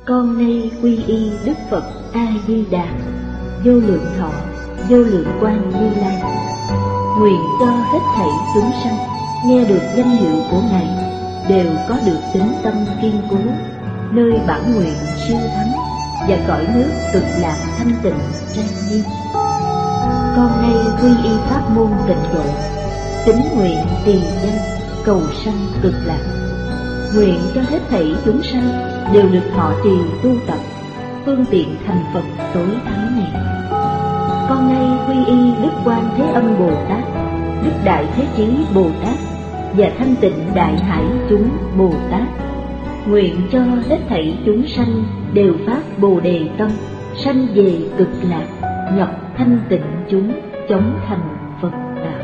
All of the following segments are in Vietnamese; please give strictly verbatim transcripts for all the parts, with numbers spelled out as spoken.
Con nay quy y Đức Phật A Di Đà, vô lượng thọ, vô lượng quang Như Lai. Nguyện cho hết thảy chúng sanh nghe được danh hiệu của Ngài đều có được tín tâm kiên cố, nơi bản nguyện siêu thắng và cõi nước cực lạc thanh tịnh trang nghiêm. Con nay quy y pháp môn tịnh độ, tín nguyện trì danh cầu sanh cực lạc. Nguyện cho hết thảy chúng sanh đều được thọ trì tu tập phương tiện thành Phật tối thắng này. Con nay quy y Đức Quan Thế Âm Bồ Tát, Đức Đại Thế Chí Bồ Tát và Thanh Tịnh Đại Hải chúng Bồ Tát. Nguyện cho hết thảy chúng sanh đều phát Bồ Đề tâm, sanh về cực lạc, nhập thanh tịnh chúng, chóng thành Phật đạo.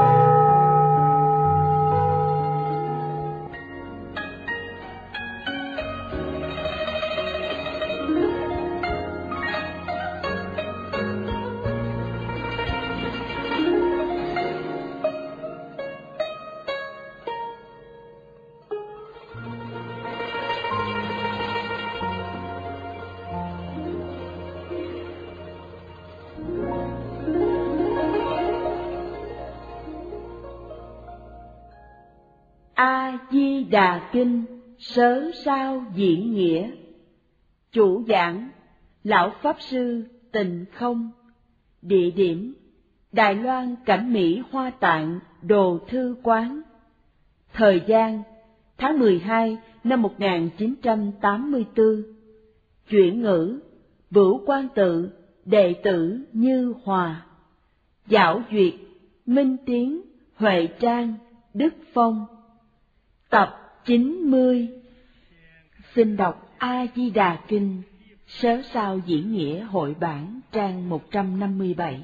A-di-đà Kinh Sớ Sao Diễn Nghĩa. Chủ giảng Lão Pháp Sư Tịnh Không. Địa điểm Đài Loan Cảnh Mỹ Hoa Tạng Đồ Thư Quán. Thời gian tháng mười hai năm một nghìn chín trăm tám mươi tư. Chuyển ngữ Bửu Quan Tự, đệ tử Như Hòa. Giảo duyệt Minh Tiến, Huệ Trang, Đức Phong. Tập chín mươi. Xin đọc A-di-đà Kinh Sớ Sao Diễn Nghĩa hội bản trang một trăm năm mươi bảy.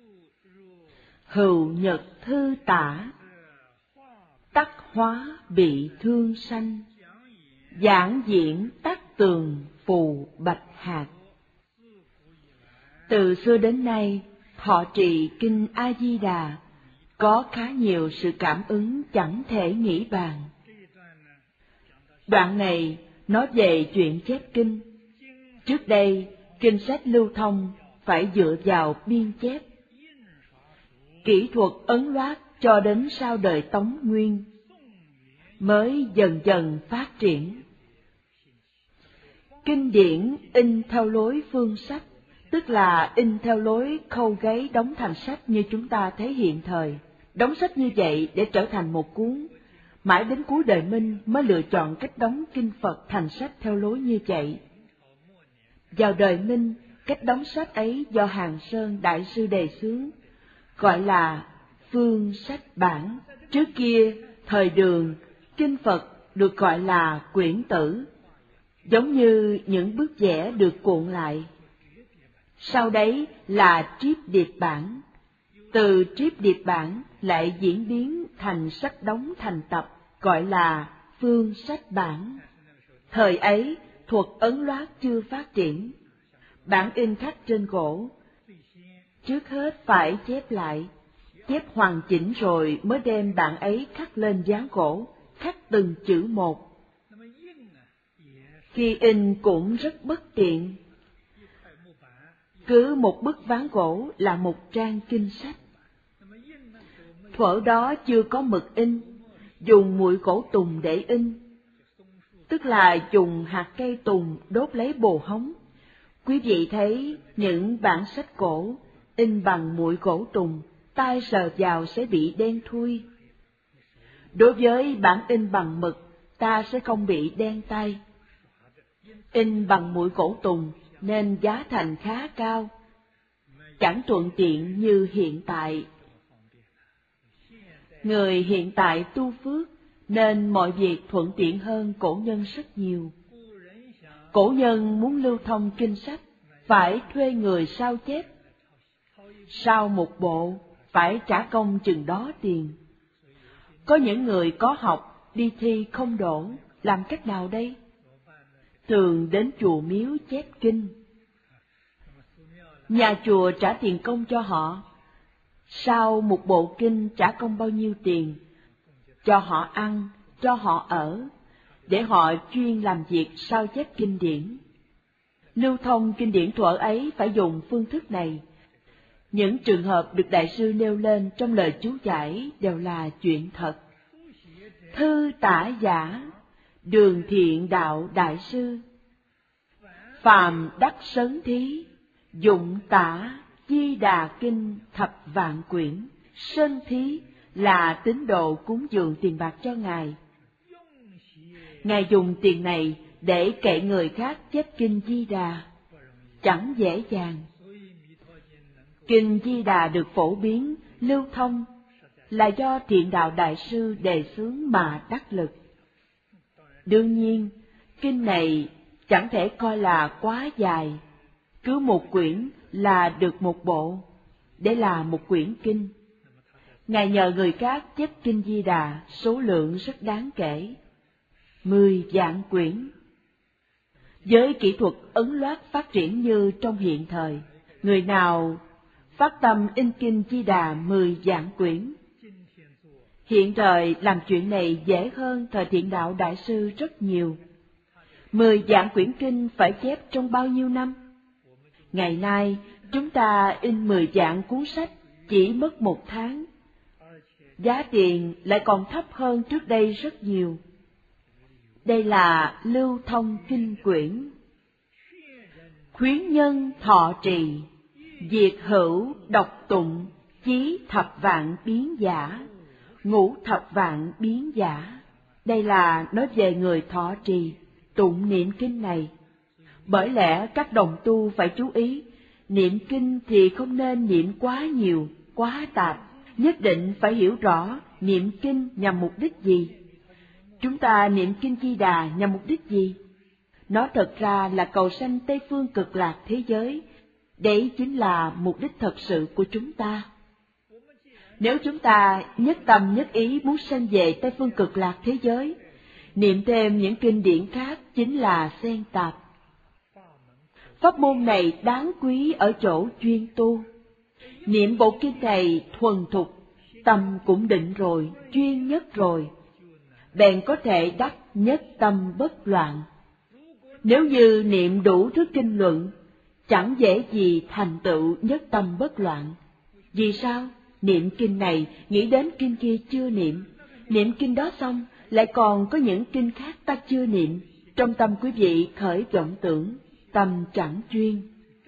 Hữu nhật thư tả, tắc hóa bị thương sanh, giảng diễn tắc tường phù bạch hạt. Từ xưa đến nay, thọ trì Kinh A-di-đà có khá nhiều sự cảm ứng chẳng thể nghĩ bàn. Đoạn này nói về chuyện chép kinh. Trước đây, kinh sách lưu thông phải dựa vào biên chép. Kỹ thuật ấn loát cho đến sau đời Tống Nguyên mới dần dần phát triển. Kinh điển in theo lối phương sách, tức là in theo lối khâu gáy đóng thành sách như chúng ta thấy hiện thời. Đóng sách như vậy để trở thành một cuốn. Mãi đến cuối đời Minh mới lựa chọn cách đóng kinh Phật thành sách theo lối như vậy. Vào đời Minh, cách đóng sách ấy do Hàng Sơn Đại sư đề xướng, gọi là phương sách bản. Trước kia, thời Đường, kinh Phật được gọi là quyển tử, giống như những bức vẽ được cuộn lại. Sau đấy là triếp điệp bản. Từ triếp điệp bản lại diễn biến thành sách đóng thành tập, gọi là phương sách bản. Thời ấy, thuật ấn loát chưa phát triển. Bản in khắc trên gỗ, trước hết phải chép lại, chép hoàn chỉnh rồi mới đem bản ấy khắc lên dán gỗ, khắc từng chữ một. Khi in cũng rất bất tiện. Cứ một bức ván gỗ là một trang kinh sách. Thuở đó chưa có mực in, dùng muội gỗ tùng để in, tức là dùng hạt cây tùng đốt lấy bồ hóng. Quý vị thấy những bản sách cổ in bằng muội gỗ tùng, tay sờ vào sẽ bị đen thui. Đối với bản in bằng mực, ta sẽ không bị đen tay. In bằng muội gỗ tùng nên giá thành khá cao, chẳng thuận tiện như hiện tại. Người hiện tại tu phước nên mọi việc thuận tiện hơn cổ nhân rất nhiều. Cổ nhân muốn lưu thông kinh sách phải thuê người sao chép. Sao một bộ phải trả công chừng đó tiền. Có những người có học đi thi không đỗ, làm cách nào đây? Thường đến chùa miếu chép kinh. Nhà chùa trả tiền công cho họ. Sau một bộ kinh trả công bao nhiêu tiền? Cho họ ăn, cho họ ở, để họ chuyên làm việc sao chép kinh điển. Lưu thông kinh điển thuở ấy phải dùng phương thức này. Những trường hợp được Đại sư nêu lên trong lời chú giải đều là chuyện thật. Thư tả giả, đường thiện đạo đại sư, phàm đắc sấn thí, dụng tả Di Đà Kinh thập vạn quyển. Sân thí là tín đồ cúng dường tiền bạc cho Ngài. Ngài dùng tiền này để kệ người khác chép Kinh Di Đà, chẳng dễ dàng. Kinh Di Đà được phổ biến, lưu thông là do Thiện Đạo Đại Sư đề xướng mà đắc lực. Đương nhiên, kinh này chẳng thể coi là quá dài, cứ một quyển là được một bộ, để là một quyển kinh. Ngài nhờ người khác chép Kinh Di Đà số lượng rất đáng kể, mười vạn quyển. Với kỹ thuật ấn loát phát triển như trong hiện thời, người nào phát tâm in Kinh Di Đà mười vạn quyển? Hiện thời làm chuyện này dễ hơn thời Thiện Đạo Đại Sư rất nhiều. Mười vạn quyển kinh phải chép trong bao nhiêu năm? Ngày nay, chúng ta in mười vạn cuốn sách chỉ mất một tháng. Giá tiền lại còn thấp hơn trước đây rất nhiều. Đây là lưu thông kinh quyển. Khuyến nhân thọ trì, diệt hữu độc tụng, chí thập vạn biến giả, ngũ thập vạn biến giả. Đây là nói về người thọ trì, tụng niệm kinh này. Bởi lẽ các đồng tu phải chú ý, niệm kinh thì không nên niệm quá nhiều, quá tạp, nhất định phải hiểu rõ niệm kinh nhằm mục đích gì. Chúng ta niệm Kinh Di Đà nhằm mục đích gì? Nó thật ra là cầu sanh Tây Phương Cực Lạc thế giới. Đấy chính là mục đích thật sự của chúng ta. Nếu chúng ta nhất tâm nhất ý muốn sanh về Tây Phương Cực Lạc thế giới, niệm thêm những kinh điển khác chính là xen tạp. Pháp môn này đáng quý ở chỗ chuyên tu. Niệm bộ kinh này thuần thục, tâm cũng định rồi, chuyên nhất rồi, bèn có thể đắc nhất tâm bất loạn. Nếu như niệm đủ thứ kinh luận, chẳng dễ gì thành tựu nhất tâm bất loạn. Vì sao? Niệm kinh này nghĩ đến kinh kia chưa niệm, niệm kinh đó xong lại còn có những kinh khác ta chưa niệm. Trong tâm quý vị khởi vọng tưởng, tâm chẳng chuyên.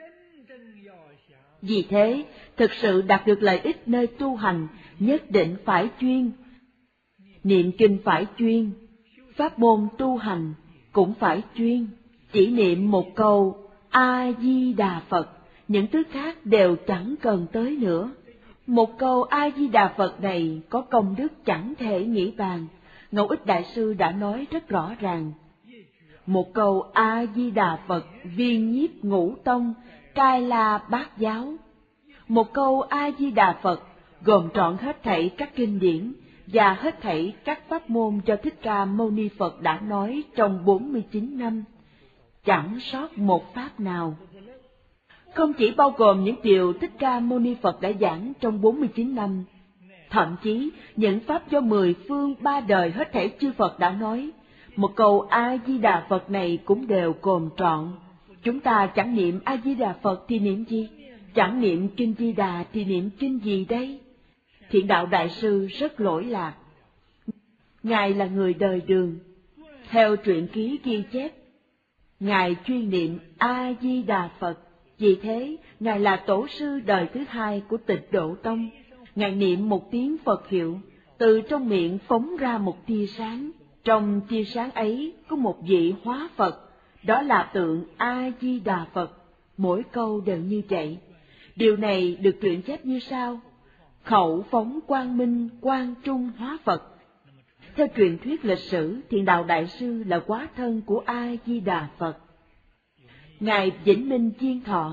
Vì thế, thực sự đạt được lợi ích nơi tu hành, nhất định phải chuyên. Niệm kinh phải chuyên, pháp môn tu hành cũng phải chuyên. Chỉ niệm một câu A-di-đà Phật, những thứ khác đều chẳng cần tới nữa. Một câu A-di-đà Phật này có công đức chẳng thể nghĩ bàn. Ngẫu Ích Đại Sư đã nói rất rõ ràng. Một câu A-di-đà Phật viên nhiếp ngũ tông, cai la bát giáo. Một câu A-di-đà Phật gồm trọn hết thảy các kinh điển và hết thảy các pháp môn do Thích Ca Mâu Ni Phật đã nói trong bốn mươi chín năm, chẳng sót một pháp nào. Không chỉ bao gồm những điều Thích Ca Mâu Ni Phật đã giảng trong bốn mươi chín năm, thậm chí những pháp do mười phương ba đời hết thảy chư Phật đã nói, một câu A-di-đà Phật này cũng đều gồm trọn. Chúng ta chẳng niệm A-di-đà Phật thì niệm gì? Chẳng niệm Kinh Di Đà thì niệm kinh gì đây? Thiện Đạo Đại Sư rất lỗi lạc. Ngài là người đời Đường. Theo truyện ký ghi chép, Ngài chuyên niệm A-di-đà Phật. Vì thế, Ngài là tổ sư đời thứ hai của Tịnh Độ Tông. Ngài niệm một tiếng Phật hiệu, từ trong miệng phóng ra một tia sáng. Trong tia sáng ấy có một vị hóa Phật, đó là tượng A-di-đà Phật. Mỗi câu đều như vậy. Điều này được truyện chép như sau: khẩu phóng quang minh quang trung hóa Phật. Theo truyền thuyết lịch sử, Thiện Đạo Đại Sư là hóa thân của A-di-đà Phật. Ngài Vĩnh Minh Chiên Thọ,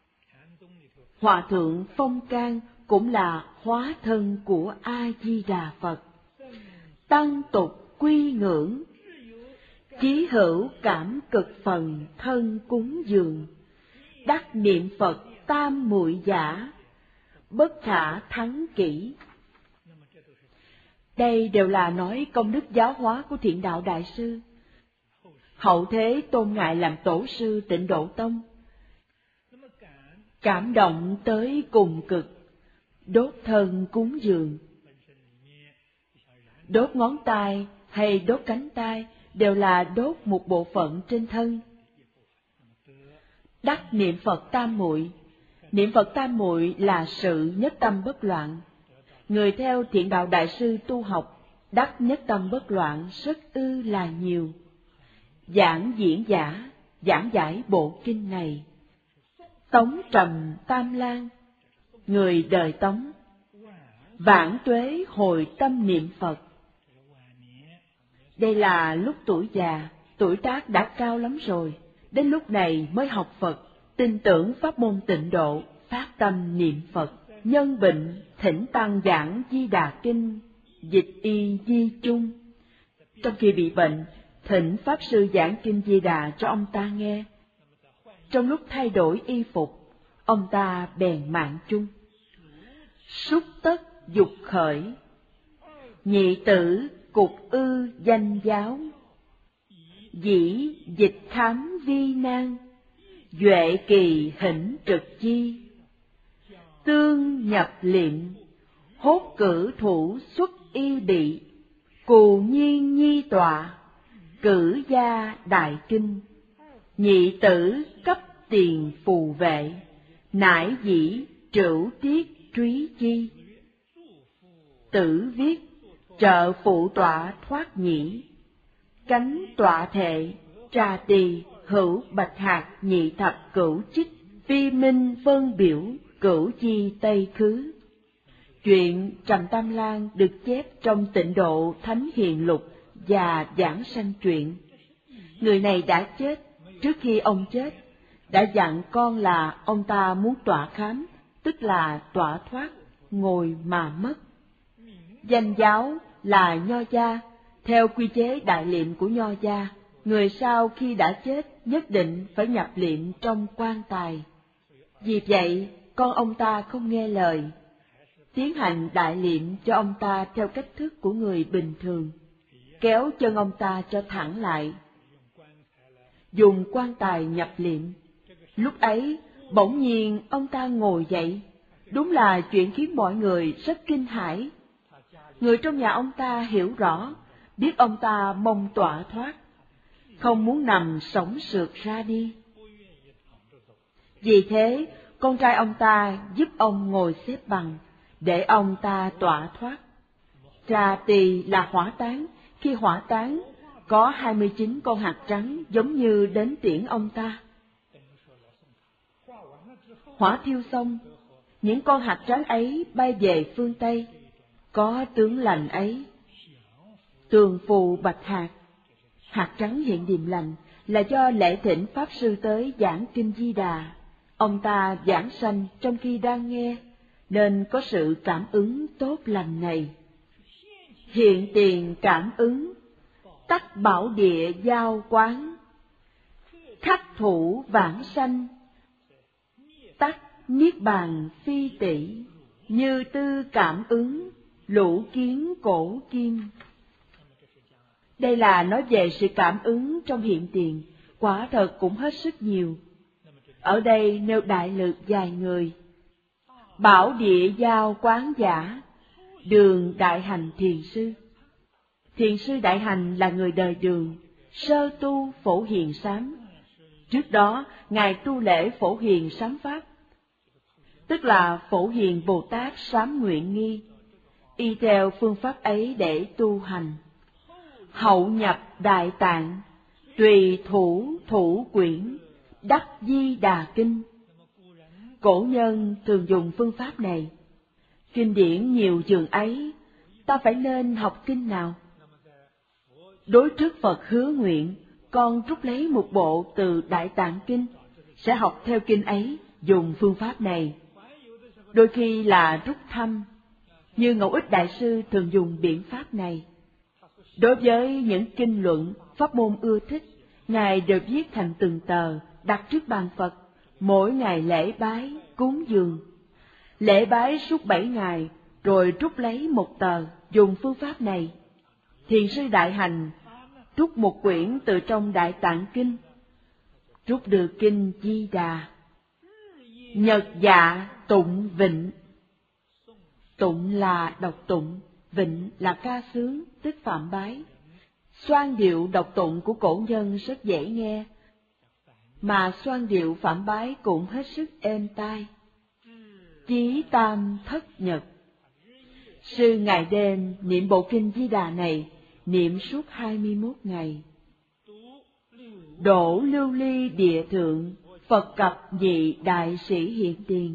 Hòa Thượng Phong Can cũng là hóa thân của A-di-đà Phật. Tăng tục quy ngưỡng, chí hữu cảm cực phần thân cúng dường, đắc niệm Phật tam muội giả, bất khả thắng kỹ. Đây đều là nói công đức giáo hóa của Thiện Đạo Đại Sư. hậu thế tôn ngài làm tổ sư Tịnh Độ Tông. Cảm động tới cùng cực, đốt thân cúng dường. Đốt ngón tay hay đốt cánh tay đều là đốt một bộ phận trên thân. Đắc niệm Phật tam muội. Niệm Phật tam muội là sự nhất tâm bất loạn. Người theo Thiện Đạo Đại Sư tu học, đắc nhất tâm bất loạn rất ư là nhiều. Giảng diễn giả, giảng giải bộ kinh này. Tống Trầm Tam Lan, người đời Tống, vãn tuế hồi tâm niệm Phật. Đây là lúc tuổi già, tuổi tác đã cao lắm rồi, đến lúc này mới học Phật, tin tưởng pháp môn tịnh độ, phát tâm niệm Phật. Nhân bệnh, thỉnh tăng giảng Di Đà Kinh, dịch y di chung. Trong khi bị bệnh, thỉnh Pháp Sư giảng Kinh Di Đà cho ông ta nghe. Trong lúc thay đổi y phục, ông ta bèn mạng chung. Xúc tất dục khởi, nhị tử cục ư danh giáo. Dĩ dịch khám vi nan, duệ kỳ hỉnh trực chi. Tương nhập liệm, hốt cử thủ xuất y bị. Cù nhiên nhi tọa, cử gia đại kinh. Nhị tử cấp tiền phù vệ, nải dĩ trửu tiết trúy chi. Tử viết, trợ phụ tọa thoát nhĩ. Cánh tọa thệ, trà tỳ, hữu bạch hạt nhị thập cửu chích. Phi minh vân biểu, cửu chi tây khứ. Chuyện Trầm Tam Lan được chép trong Tịnh Độ Thánh Hiền Lục và Giảng Sanh Truyện. Người này đã chết, trước khi ông chết, đã dặn con là ông ta muốn tọa khám, tức là tọa thoát, ngồi mà mất. Danh giáo là Nho gia, theo quy chế đại liệm của Nho gia, người sau khi đã chết nhất định phải nhập liệm trong quan tài. Vì vậy, con ông ta không nghe lời, tiến hành đại liệm cho ông ta theo cách thức của người bình thường, kéo chân ông ta cho thẳng lại, dùng quan tài nhập liệm. Lúc ấy, bỗng nhiên ông ta ngồi dậy, đúng là chuyện khiến mọi người rất kinh hãi. Người trong nhà ông ta hiểu rõ, biết ông ta mong tọa thoát, không muốn nằm sống sượt ra đi. Vì thế, con trai ông ta giúp ông ngồi xếp bằng, để ông ta tọa thoát. Trà tỳ là hỏa táng, khi hỏa táng, có hai mươi chín con hạt trắng giống như đến tiễn ông ta. Hỏa thiêu xong, những con hạt trắng ấy bay về phương Tây, có tướng lành ấy. Tường phù bạch hạt, hạt trắng hiện điềm lành là do lễ thỉnh Pháp Sư tới giảng Kinh Di Đà. Ông ta giảng sanh trong khi đang nghe, nên có sự cảm ứng tốt lành này. Hiện tiền cảm ứng, tắc bảo địa giao quán. Khắc thủ vãng sanh, tắc niết bàn phi tỷ. Như tư cảm ứng, lũ kiến cổ kim. Đây là nói về sự cảm ứng trong hiện tiền, quả thật cũng hết sức nhiều. Ở đây nêu đại lược vài người. Bảo địa giao quán giả, Đường Đại Hành Thiền Sư. Thiền sư Đại Hành là người đời Đường, sơ tu Phổ Hiền Sám. Trước đó, Ngài tu lễ Phổ Hiền Sám Pháp, tức là Phổ Hiền Bồ Tát Sám Nguyện Nghi, y theo phương pháp ấy để tu hành. Hậu nhập Đại Tạng, tùy thủ thủ quyển, đắc Di Đà Kinh. Cổ nhân thường dùng phương pháp này. Kinh điển nhiều dường ấy, ta phải nên học kinh nào? Đối trước Phật hứa nguyện, con rút lấy một bộ từ Đại Tạng Kinh, sẽ học theo kinh ấy, dùng phương pháp này. Đôi khi là rút thăm, như Ngẫu Ích Đại Sư thường dùng biện pháp này. Đối với những kinh luận, pháp môn ưa thích, Ngài đều viết thành từng tờ, đặt trước bàn Phật, mỗi ngày lễ bái, cúng dường. Lễ bái suốt bảy ngày, rồi rút lấy một tờ, dùng phương pháp này. Thiền sư Đại Hành trút một quyển từ trong Đại Tạng Kinh, rút được kinh Di Đà. Nhật dạ tụng vịnh. Tụng là đọc tụng, vịnh là ca sướng, tức phạm bái. Xoan điệu đọc tụng của cổ nhân rất dễ nghe, mà xoan điệu phạm bái cũng hết sức êm tai. Chí tam thất nhật. Sư ngày đêm niệm bộ kinh Di Đà này, niệm suốt hai mươi mốt ngày. Đổ lưu ly địa thượng, Phật cập dị đại sĩ hiện tiền.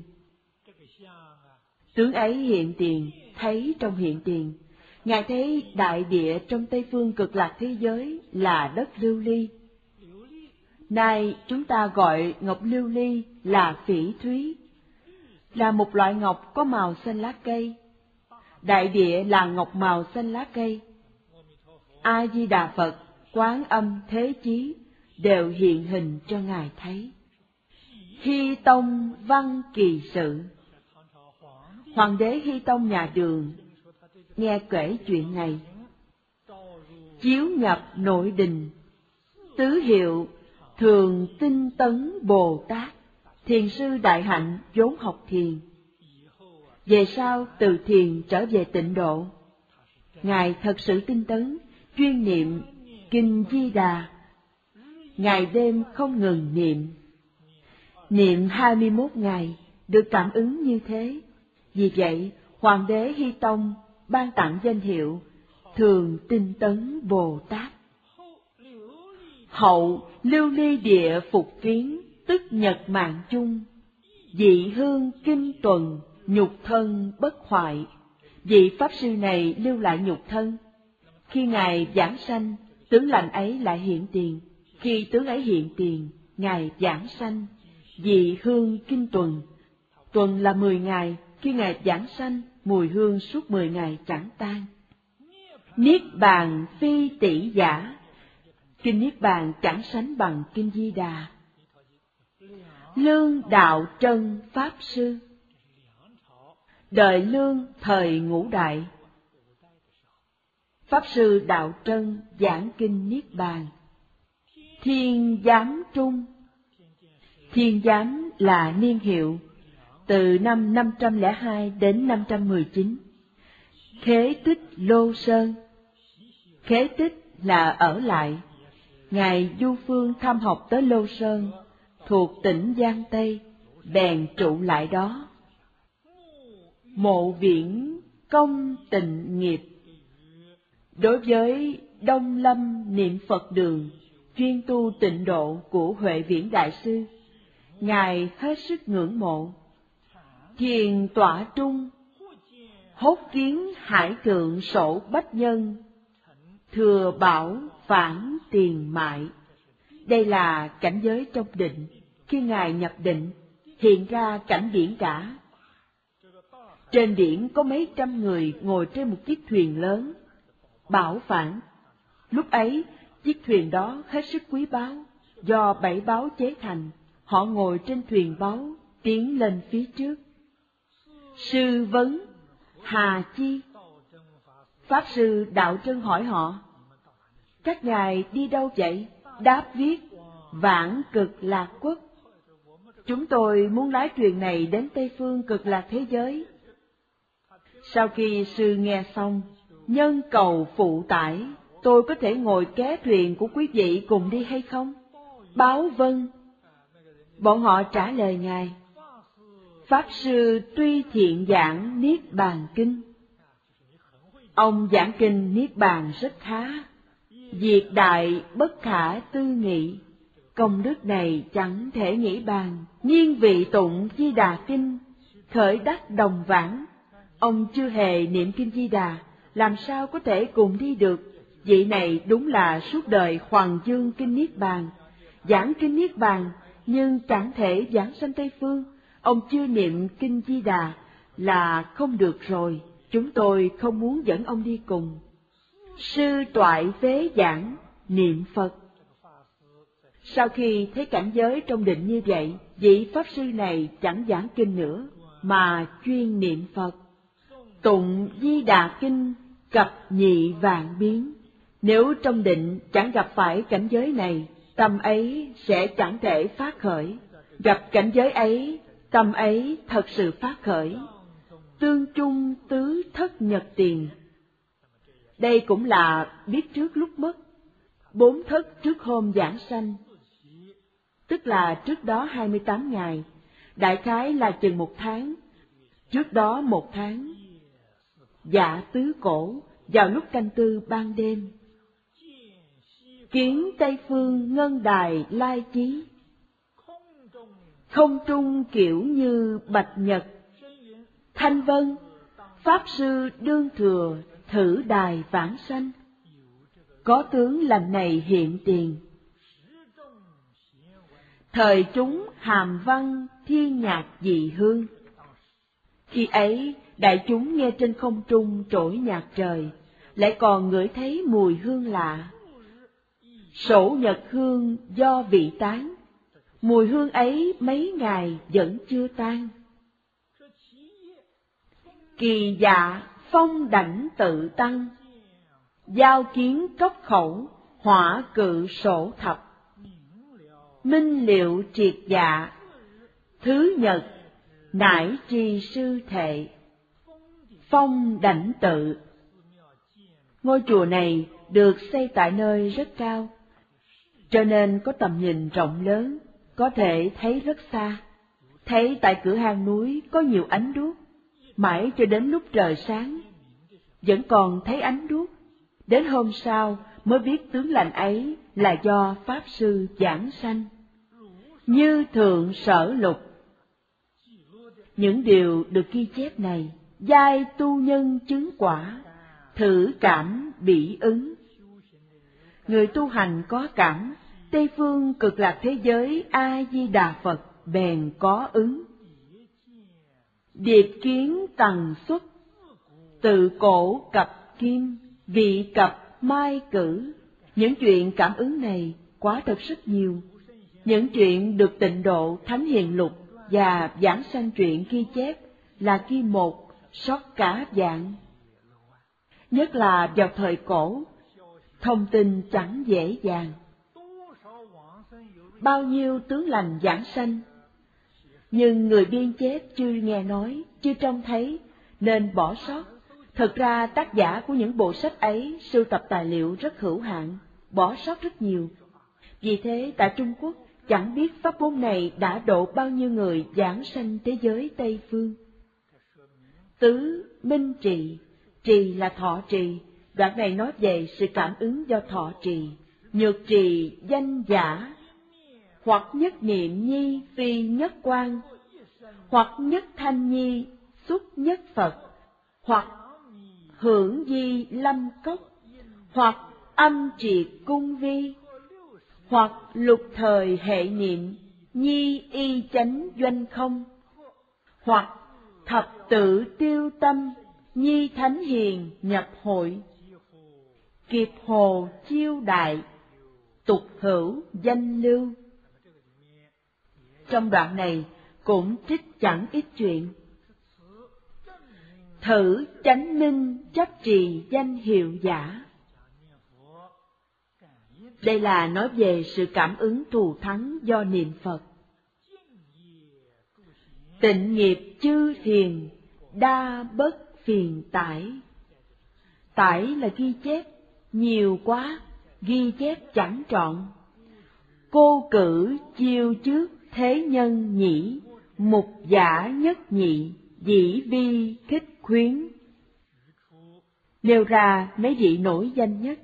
Tướng ấy hiện tiền, thấy trong hiện tiền. Ngài thấy đại địa trong Tây phương Cực Lạc thế giới là đất lưu ly. Nay chúng ta gọi ngọc lưu ly là phỉ thúy, là một loại ngọc có màu xanh lá cây. Đại địa là ngọc màu xanh lá cây. A Di Đà Phật, Quán Âm, Thế Chí đều hiện hình cho Ngài thấy. Hy Tông văn kỳ sự. Hoàng đế Hy Tông nhà Đường nghe kể chuyện này, chiếu nhập nội đình, tứ hiệu thường tinh tấn Bồ Tát, thiền sư đại hạnh vốn học thiền. Về sau từ thiền trở về tịnh độ, Ngài thật sự tinh tấn, chuyên niệm kinh Di Đà, ngày đêm không ngừng niệm. Niệm hai mươi mốt ngày, được cảm ứng như thế. Vì vậy, Hoàng đế Hy Tông ban tặng danh hiệu Thường Tinh Tấn Bồ Tát. Hậu lưu ly địa phục kiến, tức nhật mạng chung. Dị hương kinh tuần, nhục thân bất hoại. Vị Pháp Sư này lưu lại nhục thân. Khi Ngài giảng sanh, tướng lành ấy lại hiện tiền. Khi tướng ấy hiện tiền, Ngài giảng sanh. Dị hương kinh tuần. Tuần là mười ngày, khi Ngài giảng sanh, mùi hương suốt mười ngày chẳng tan. Niết bàn phi tỷ giả. Kinh Niết Bàn chẳng sánh bằng kinh Di Đà. Lương Đạo Trân Pháp Sư. Đời Lương thời Ngũ Đại, Pháp Sư Đạo Trân giảng kinh Niết Bàn. Thiên Giám Trung. Thiên Giám là niên hiệu, từ năm năm trăm lẻ hai đến năm trăm mười chín. Khế tích Lô Sơn. Khế tích là ở lại. Ngài du phương thăm học tới Lô Sơn, thuộc tỉnh Giang Tây, bèn trụ lại đó. Mộ Viễn Công Tịnh Nghiệp. Đối với Đông Lâm Niệm Phật Đường, chuyên tu tịnh độ của Huệ Viễn Đại Sư, Ngài hết sức ngưỡng mộ. Thiền Tọa Trung. Hốt kiến hải thượng sổ bách nhân, thừa bảo phản tiền mại. Đây là cảnh giới trong định. Khi Ngài nhập định, hiện ra cảnh biển cả. Trên biển có mấy trăm người ngồi trên một chiếc thuyền lớn, bảo phản. Lúc ấy, chiếc thuyền đó hết sức quý báu, do bảy báu chế thành. Họ ngồi trên thuyền báu, tiến lên phía trước. Sư vấn: Hà chi? Pháp Sư Đạo Trân hỏi họ: các ngài đi đâu vậy? Đáp viết: Vãng Cực Lạc Quốc. Chúng tôi muốn lái thuyền này đến Tây phương Cực Lạc thế giới. Sau khi sư nghe xong, nhân cầu phụ tải, tôi có thể ngồi kế thuyền của quý vị cùng đi hay không? Báo vâng. Bọn họ trả lời Ngài: Pháp Sư tuy thiện giảng Niết Bàn Kinh. Ông giảng kinh Niết Bàn rất khá, việc đại bất khả tư nghị, công đức này chẳng thể nghĩ bàn. Nhiên vị tụng Di Đà Kinh, khởi đắc đồng vãng. Ông chưa hề niệm kinh Di Đà, làm sao có thể cùng đi được? Vị này đúng là suốt đời hoằng dương kinh Niết Bàn, giảng kinh Niết Bàn, nhưng chẳng thể giảng sanh Tây phương. Ông chưa niệm kinh Di Đà là không được rồi, chúng tôi không muốn dẫn ông đi cùng. Sư toại phế giảng, niệm Phật. Sau khi thấy cảnh giới trong định như vậy, vị Pháp Sư này chẳng giảng kinh nữa, mà chuyên niệm Phật. Tụng Di Đà Kinh cập nhị vạn biến, Nếu trong định chẳng gặp phải cảnh giới này, tâm ấy sẽ chẳng thể phát khởi. Gặp cảnh giới ấy, tâm ấy thật sự phát khởi. Tương trung tứ thất nhật tiền. Đây cũng là biết trước lúc mất. Bốn thất trước hôm giảng sanh, tức là trước đó hai mươi tám ngày, đại khái là chừng một tháng, trước đó một tháng. Dạ tứ cổ, vào lúc canh tư ban đêm. Kiến Tây Phương ngân đài lai chí, không trung kiểu như bạch nhật. Thanh vân, Pháp sư đương thừa thử đài vãng sanh. Có tướng lành này hiện tiền. Thời chúng hàm văn thiên nhạc dị hương. Khi ấy, đại chúng nghe trên không trung trỗi nhạc trời, lại còn ngửi thấy mùi hương lạ. Sổ nhật hương do vị tán, mùi hương ấy mấy ngày vẫn chưa tan. Kỳ dạ phong đảnh tự tăng, giao kiến cốc khẩu, hỏa cự sổ thập. Minh liệu triệt dạ, thứ nhật, nải tri sư thệ. Phong đảnh tự. Ngôi chùa này được xây tại nơi rất cao, cho nên có tầm nhìn rộng lớn, có thể thấy rất xa. Thấy tại cửa hang núi có nhiều ánh đuốc, mãi cho đến lúc trời sáng, vẫn còn thấy ánh đuốc. Đến hôm sau mới biết tướng lành ấy là do Pháp Sư giảng sanh. Như thượng sở lục. Những điều được ghi chép này, giai tu nhân chứng quả, thử cảm bỉ ứng. Người tu hành có cảm, Tây phương cực lạc thế giới A-di-đà Phật bèn có ứng. Điệp kiến tần xuất, tự cổ cập kim, vị cập mai cử. Những chuyện cảm ứng này quá thật rất nhiều. Những chuyện được Tịnh Độ Thánh Hiền Lục và Giảng Sanh truyện ghi chép là ghi một, sót cả dạng. Nhất là vào thời cổ, thông tin chẳng dễ dàng. Bao nhiêu tướng lành giảng sanh, nhưng người biên chép chưa nghe nói, chưa trông thấy, nên bỏ sót. Thực ra tác giả của những bộ sách ấy sưu tập tài liệu rất hữu hạn, bỏ sót rất nhiều. Vì thế tại Trung Quốc chẳng biết pháp môn này đã độ bao nhiêu người giảng sanh thế giới Tây phương. Tứ minh trì, trì là thọ trì, đoạn này nói về sự cảm ứng do thọ trì. Nhược trì danh giả, hoặc nhất niệm nhi phi nhất quan, hoặc nhất thanh nhi xuất nhất Phật, hoặc hưởng di lâm cốc, hoặc âm triệt cung vi, hoặc lục thời hệ niệm nhi y chánh doanh không, hoặc thập tự tiêu tâm nhi thánh hiền nhập hội, kiệt hồ chiêu đại, tục hữu danh lưu. Trong đoạn này cũng trích chẳng ít chuyện. Thử chánh minh chấp trì danh hiệu giả. Đây là nói về sự cảm ứng thù thắng do niệm Phật. Tịnh nghiệp chư thiền, đa bất phiền tải. Tải là ghi chép, nhiều quá, ghi chép chẳng trọn. Cô cử chiêu trước thế nhân nhĩ, mục giả nhất nhị, dĩ vi khích khuyến. Nêu ra mấy vị nổi danh nhất.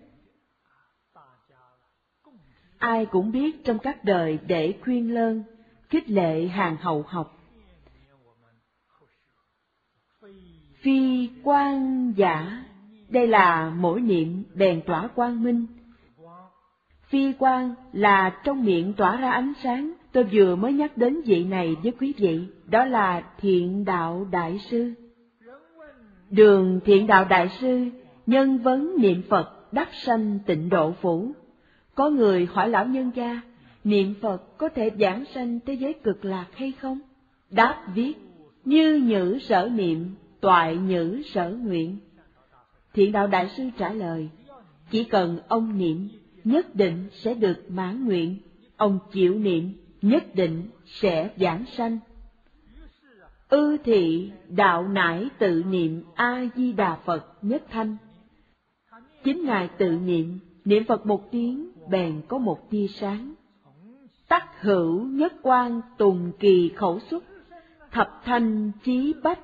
Ai cũng biết trong các đời để khuyên lơn, khích lệ hàng hậu học. Phi quang giả, đây là mỗi niệm bèn tỏa quang minh. Phi quang là trong miệng tỏa ra ánh sáng. Tôi vừa mới nhắc đến vị này với quý vị, đó là Thiện Đạo Đại Sư. Đường Thiện Đạo Đại Sư nhân vấn niệm Phật đắc sanh Tịnh Độ Phủ. Có người hỏi lão nhân gia, niệm Phật có thể giảng sanh thế giới cực lạc hay không? Đáp viết, như nhữ sở niệm, toại nhữ sở nguyện. Thiện Đạo Đại Sư trả lời, Chỉ cần ông niệm, nhất định sẽ được mãn nguyện. Ông chịu niệm, nhất định sẽ vãng sanh. Ư thị đạo nải tự niệm A-di-đà Phật nhất thanh. Chính Ngài tự niệm, niệm Phật một tiếng, bèn có một tia sáng. Tắc hữu nhất quang tùng kỳ khẩu xuất, thập thanh chí bách.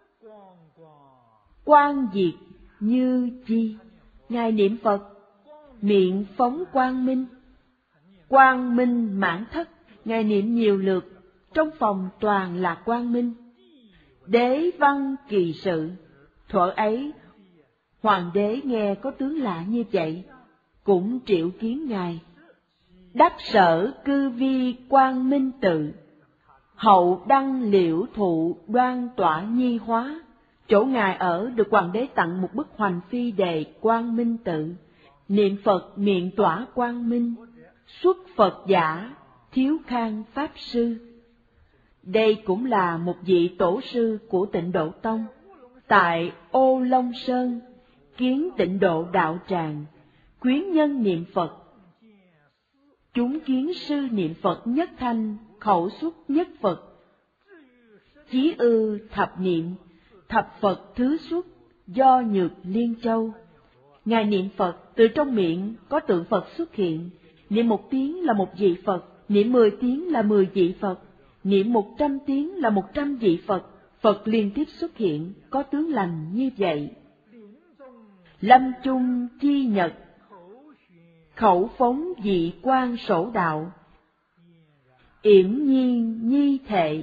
Quang diệt như chi, Ngài niệm Phật, miệng phóng quang minh. Quang minh mãn thất, Ngài niệm nhiều lượt, trong phòng toàn là quang minh. Đế văn kỳ sự, thuở ấy, hoàng đế nghe có tướng lạ như vậy, cũng triệu kiến Ngài. Đắc sở cư vi quang minh tự, hậu đăng liễu thụ đoan tỏa nhi hóa. Chỗ Ngài ở được hoàng đế tặng một bức hoành phi đề quang minh tự, niệm Phật miệng tỏa quang minh, xuất Phật giả, thiếu khang pháp sư. Đây cũng là một vị tổ sư của Tịnh Độ Tông, tại Ô Long Sơn, kiến Tịnh Độ đạo tràng, quyến nhân niệm Phật. Chúng kiến sư niệm Phật nhất thanh, khẩu xuất nhất Phật. Chí ư thập niệm, thập Phật thứ xuất, do nhược liên châu. Ngài niệm Phật, từ trong miệng có tượng Phật xuất hiện, niệm một tiếng là một vị Phật, niệm mười tiếng là mười vị Phật, niệm một trăm tiếng là một trăm vị Phật. Phật liên tiếp xuất hiện, có tướng lành như vậy. Lâm chung chi nhật, khẩu phóng dị quan sổ đạo, yểm nhiên nhi thệ.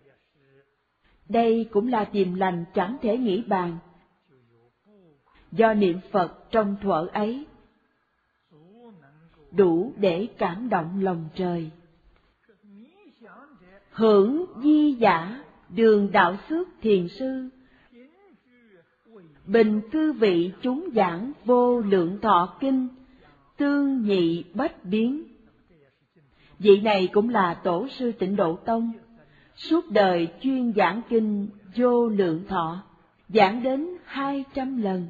Đây cũng là điềm lành chẳng thể nghĩ bàn. Do niệm Phật trong thuở ấy, đủ để cảm động lòng trời. Hưởng di giả, đường đạo xước thiền sư, bình cư vị chúng giảng vô lượng thọ kinh, tương nhị bách biến. Vị này cũng là tổ sư Tịnh Độ Tông, suốt đời chuyên giảng kinh vô lượng thọ, giảng đến hai trăm lần.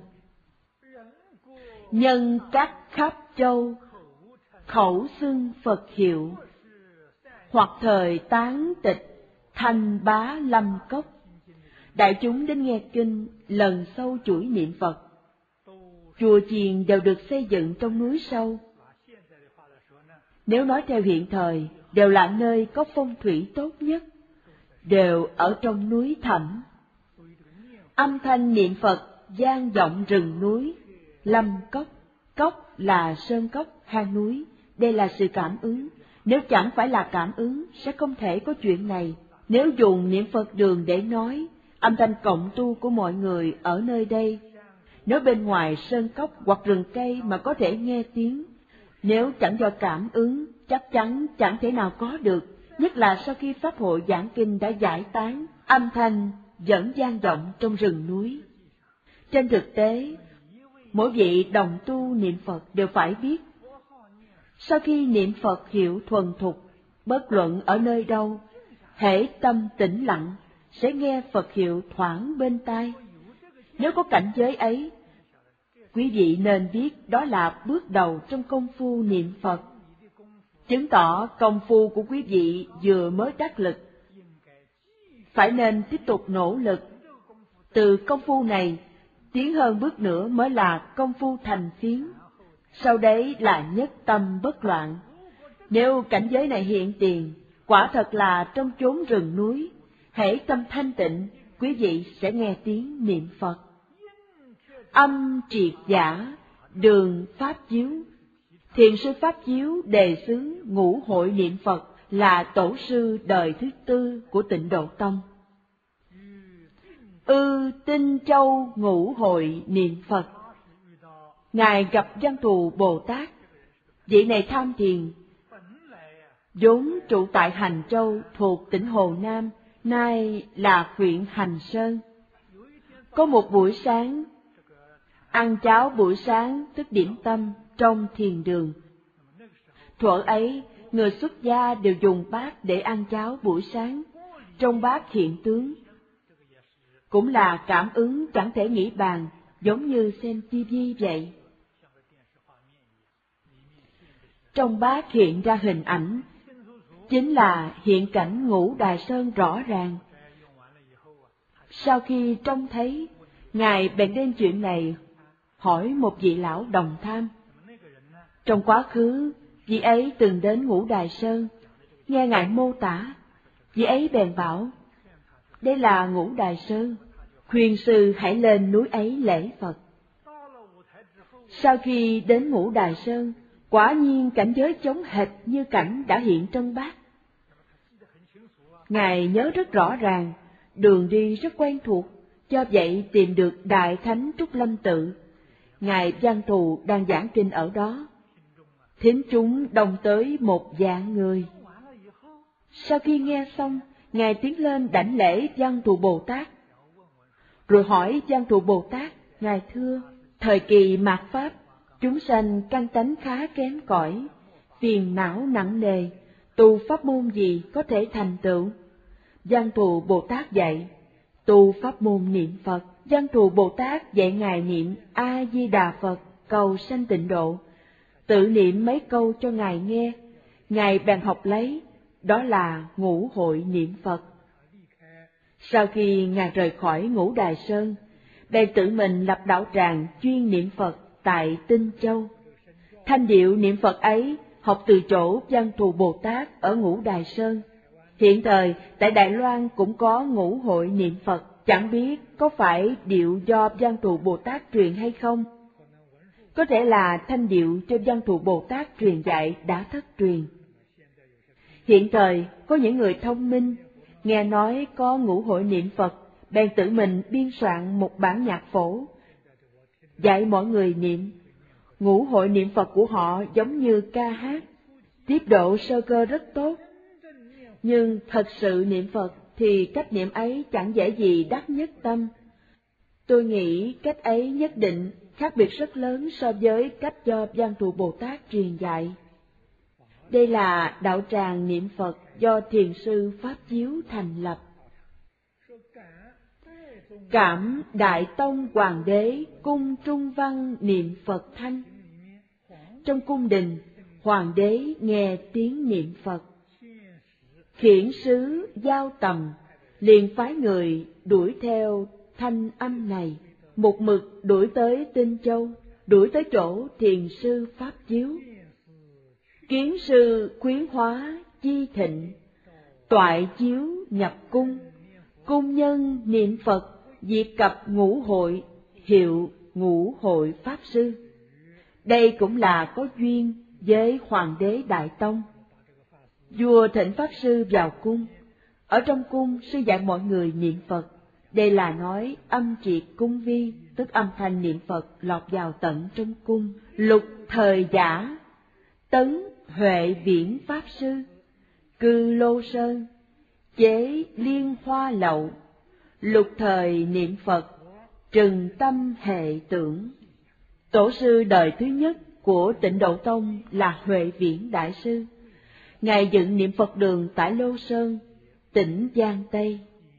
Nhân các khắp châu, khẩu xưng Phật hiệu, hoặc thời tán tịch, thành bá lâm cốc. Đại chúng đến nghe kinh, lần sâu chuỗi niệm Phật. Chùa chiền đều được xây dựng trong núi sâu. Nếu nói theo hiện thời, đều là nơi có phong thủy tốt nhất, đều ở trong núi thẳm. Âm thanh niệm Phật vang vọng rừng núi, lâm cốc. Cốc là sơn cốc, hang núi, đây là sự cảm ứng. Nếu chẳng phải là cảm ứng, sẽ không thể có chuyện này. Nếu dùng niệm Phật đường để nói, âm thanh cộng tu của mọi người ở nơi đây, nếu bên ngoài sơn cốc hoặc rừng cây mà có thể nghe tiếng, nếu chẳng do cảm ứng, chắc chắn chẳng thể nào có được. Nhất là sau khi pháp hội giảng kinh đã giải tán, âm thanh vẫn vang vọng trong rừng núi. Trên thực tế, mỗi vị đồng tu niệm Phật đều phải biết, sau khi niệm Phật hiệu thuần thục, bất luận ở nơi đâu, hễ tâm tĩnh lặng, sẽ nghe Phật hiệu thoảng bên tai. Nếu có cảnh giới ấy, quý vị nên biết đó là bước đầu trong công phu niệm Phật, chứng tỏ công phu của quý vị vừa mới đắc lực. Phải nên tiếp tục nỗ lực. Từ công phu này, tiến hơn bước nữa mới là công phu thành phiến. Sau đấy là nhất tâm bất loạn. Nếu cảnh giới này hiện tiền, quả thật là trong chốn rừng núi, hễ tâm thanh tịnh, quý vị sẽ nghe tiếng niệm Phật. Âm triệt giả, đường pháp chiếu. Thiền sư Pháp Chiếu đề xướng ngũ hội niệm Phật là tổ sư đời thứ tư của Tịnh Độ Tông. Ư Tinh Châu ngũ hội niệm Phật. Ngài gặp Văn Thù Bồ Tát. Vị này tham thiền, vốn trụ tại Hành Châu thuộc tỉnh Hồ Nam, nay là huyện Hành Sơn. Có một buổi sáng, ăn cháo buổi sáng thức điểm tâm trong thiền đường. Thuở ấy, người xuất gia đều dùng bát để ăn cháo buổi sáng, trong bát hiện tướng. Cũng là cảm ứng chẳng thể nghĩ bàn, giống như xem tivi vậy. Trong bát hiện ra hình ảnh, chính là hiện cảnh Ngũ Đài Sơn rõ ràng. Sau khi trông thấy, Ngài bèn đem chuyện này hỏi một vị lão đồng tham. Trong quá khứ, vị ấy từng đến Ngũ Đài Sơn, nghe Ngài mô tả, vị ấy bèn bảo, đây là Ngũ Đài Sơn, khuyên sư hãy lên núi ấy lễ Phật. Sau khi đến Ngũ Đài Sơn, quả nhiên cảnh giới giống hệt như cảnh đã hiện trong bát. Ngài nhớ rất rõ ràng, đường đi rất quen thuộc, do vậy tìm được Đại Thánh Trúc Lâm Tự. Ngài Văn Thù đang giảng kinh ở đó. Thính chúng đông tới một vạn người. Sau khi nghe xong, Ngài tiến lên đảnh lễ Văn Thù Bồ Tát, rồi hỏi Văn Thù Bồ Tát, Ngài thưa, thời kỳ mạt Pháp, chúng sanh căn tánh khá kém cỏi, phiền não nặng nề, tu pháp môn gì có thể thành tựu? Văn Thù Bồ Tát dạy, tu pháp môn niệm Phật. Văn Thù Bồ Tát dạy Ngài niệm A Di Đà Phật cầu sanh tịnh độ, tự niệm mấy câu cho Ngài nghe. Ngài bèn học lấy, đó là ngũ hội niệm Phật. Sau khi Ngài rời khỏi Ngũ Đài Sơn, bèn tự mình lập đạo tràng chuyên niệm Phật tại Tinh Châu. Thanh điệu niệm Phật ấy học từ chỗ Văn Thù Bồ Tát ở Ngũ Đài Sơn. Hiện thời tại Đài Loan cũng có ngũ hội niệm Phật, chẳng biết có phải điệu do Văn Thù Bồ Tát truyền hay không. Có thể là thanh điệu cho Văn Thù Bồ Tát truyền dạy đã thất truyền. Hiện thời có những người thông minh, nghe nói có ngũ hội niệm Phật, bèn tự mình biên soạn một bản nhạc phổ, dạy mọi người niệm. Ngũ hội niệm Phật của họ giống như ca hát, tiếp độ sơ cơ rất tốt. Nhưng thật sự niệm Phật thì cách niệm ấy chẳng dễ gì đắc nhất tâm. Tôi nghĩ cách ấy nhất định khác biệt rất lớn so với cách do Văn Thù Bồ Tát truyền dạy. Đây là đạo tràng niệm Phật do Thiền sư Pháp Chiếu thành lập. Cảm Đại Tông Hoàng đế cung trung văn niệm Phật thanh. Trong cung đình, Hoàng đế nghe tiếng niệm Phật. Khiển sứ giao tầm, liền phái người đuổi theo thanh âm này, một mực đuổi tới Tinh Châu, đuổi tới chỗ Thiền sư Pháp Chiếu. Kiến sư khuyến hóa chi thịnh, toại chiếu nhập cung, cung nhân niệm Phật, diệt cập ngũ hội, hiệu ngũ hội Pháp Sư. Đây cũng là có duyên với Hoàng đế Đại Tông. Vua thỉnh Pháp Sư vào cung, ở trong cung sư dạy mọi người niệm Phật. Đây là nói âm triệt cung vi, tức âm thanh niệm Phật lọt vào tận trong cung. Lục thời giả, tấn huệ viễn Pháp Sư, cư Lô Sơn, chế liên hoa lậu, lục thời niệm Phật, trừng tâm hệ tưởng. Tổ sư đời thứ nhất của Tịnh Độ Tông là Huệ Viễn Đại Sư. Ngài dựng niệm Phật đường tại Lô Sơn, tỉnh Giang Tây.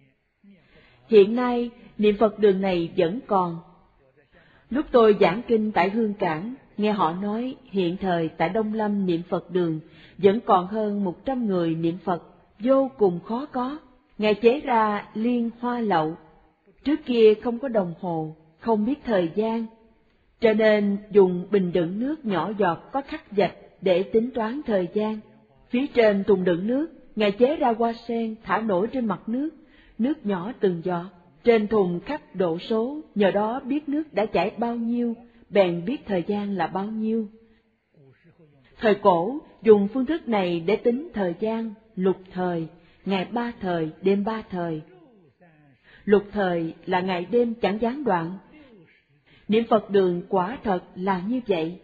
Hiện nay, niệm Phật đường này vẫn còn. Lúc tôi giảng kinh tại Hương Cảng, nghe họ nói hiện thời tại Đông Lâm niệm Phật đường vẫn còn hơn một trăm người niệm Phật, vô cùng khó có. Ngài chế ra liên hoa lậu. Trước kia không có đồng hồ, không biết thời gian, cho nên dùng bình đựng nước nhỏ giọt có khắc vạch để tính toán thời gian. Phía trên thùng đựng nước, Ngài chế ra hoa sen thả nổi trên mặt nước, nước nhỏ từng giọt. Trên thùng khắc độ số, nhờ đó biết nước đã chảy bao nhiêu, bèn biết thời gian là bao nhiêu. Thời cổ dùng phương thức này để tính thời gian, lục thời, ngày ba thời, đêm ba thời. Lục thời là ngày đêm chẳng gián đoạn. Niệm Phật đường quả thật là như vậy.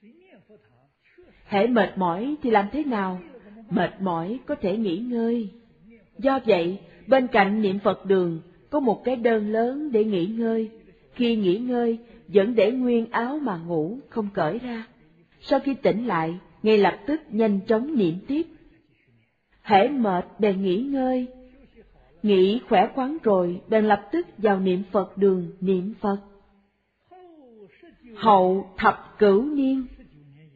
Hễ mệt mỏi thì làm thế nào? Mệt mỏi có thể nghỉ ngơi. Do vậy, bên cạnh niệm Phật đường có một cái đơn lớn để nghỉ ngơi. Khi nghỉ ngơi, vẫn để nguyên áo mà ngủ, không cởi ra. Sau khi tỉnh lại, ngay lập tức nhanh chóng niệm tiếp. Hễ mệt bèn nghỉ ngơi. Nghỉ khỏe khoắn rồi, bèn lập tức vào niệm Phật đường niệm Phật. Hậu thập cửu niên,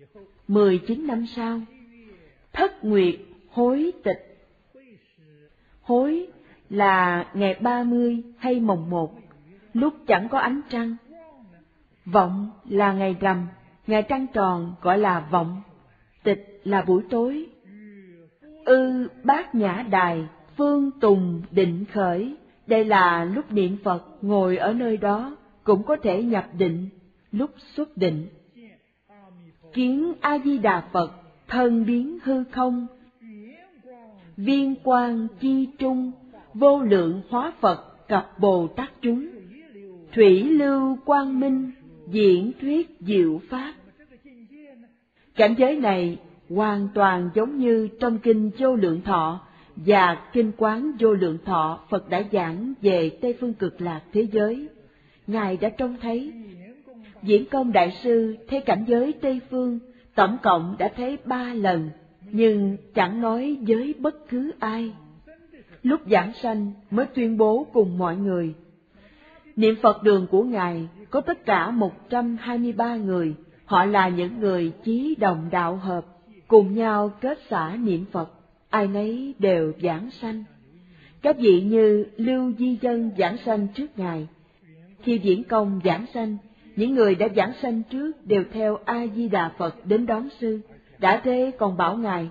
mười chín năm sau. Thất nguyệt hối tịch. Hối là ngày ba mươi hay mồng một, lúc chẳng có ánh trăng. Vọng là ngày rằm, ngày trăng tròn gọi là vọng. Tịch là buổi tối. Ư bát nhã đài, phương tùng định khởi. Đây là lúc niệm Phật ngồi ở nơi đó, cũng có thể nhập định, lúc xuất định. Kiến A-di-đà Phật, thân biến hư không. Viên quang chi trung, vô lượng hóa Phật cập Bồ Tát chúng. Thủy lưu quang minh, diễn thuyết diệu pháp. Cảnh giới này hoàn toàn giống như trong kinh Vô Lượng Thọ và kinh Quán Vô Lượng Thọ Phật đã giảng về Tây Phương Cực Lạc thế giới. Ngài đã trông thấy. Diễn Công Đại Sư thấy cảnh giới Tây Phương tổng cộng đã thấy ba lần, nhưng chẳng nói với bất cứ ai. Lúc giảng sanh mới tuyên bố cùng mọi người. Niệm Phật đường của Ngài có tất cả một trăm hai mươi ba người, họ là những người chí đồng đạo hợp, cùng nhau kết xã niệm Phật, ai nấy đều giảng sanh. Các vị như Lưu Di Dân giảng sanh trước Ngài. Khi Diễn Công giảng sanh, những người đã giảng sanh trước đều theo A-di-đà Phật đến đón sư, đã thế còn bảo Ngài.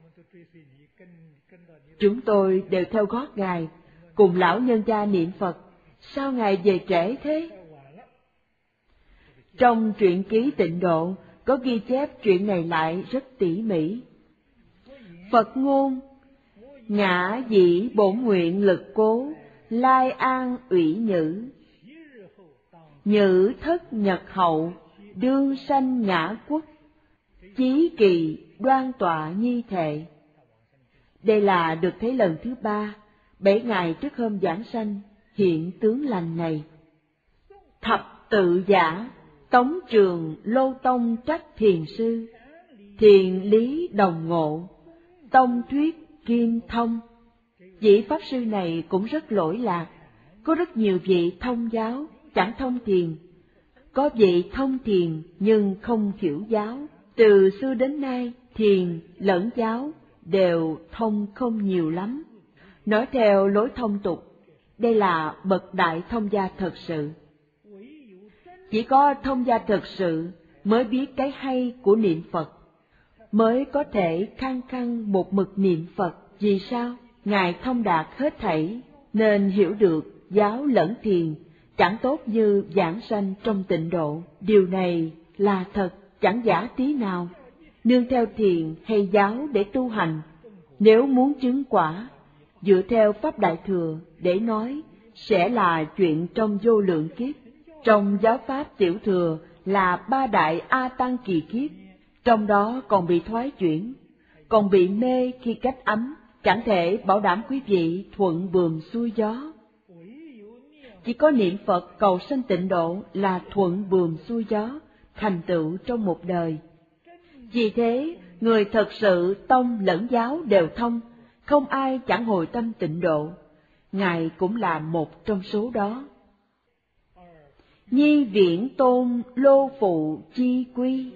Chúng tôi đều theo gót Ngài, cùng lão nhân gia niệm Phật, sao Ngài về trễ thế? Trong truyện ký Tịnh Độ có ghi chép chuyện này lại rất tỉ mỉ. Phật ngôn: ngã dĩ bổn nguyện lực cố, lai an ủy nhữ. Nhữ thất nhật hậu, đương sanh ngã quốc. Chí kỳ đoan tọa nhi thệ. Đây là được thấy lần thứ ba, bảy ngày trước hôm giảng sanh, hiện tướng lành này. Thập tự giả, Tống Trường Lô Tông trách thiền sư, thiền lý đồng ngộ, tông thuyết kim thông. Vị Pháp Sư này cũng rất lỗi lạc, có rất nhiều vị thông giáo, chẳng thông thiền. Có vị thông thiền nhưng không hiểu giáo, từ xưa đến nay thiền lẫn giáo đều thông không nhiều lắm. Nói theo lối thông tục, đây là bậc đại thông gia thật sự. Chỉ có thông gia thật sự mới biết cái hay của niệm Phật, mới có thể khăng khăng một mực niệm Phật. Vì sao? Ngài thông đạt hết thảy, nên hiểu được giáo lẫn thiền chẳng tốt như giảng sanh trong Tịnh Độ. Điều này là thật, chẳng giả tí nào. Nương theo thiền hay giáo để tu hành, nếu muốn chứng quả, dựa theo Pháp Đại Thừa để nói, sẽ là chuyện trong vô lượng kiếp. Trong giáo Pháp Tiểu Thừa là ba đại A Tăng kỳ kiếp, trong đó còn bị thoái chuyển, còn bị mê khi cách ấm, chẳng thể bảo đảm quý vị thuận buồm xuôi gió. Chỉ có niệm Phật cầu sanh Tịnh Độ là thuận buồm xuôi gió, thành tựu trong một đời. Vì thế, người thật sự tông lẫn giáo đều thông, không ai chẳng hồi tâm Tịnh Độ. Ngài cũng là một trong số đó. Nhi viễn tôn lô phụ chi quy.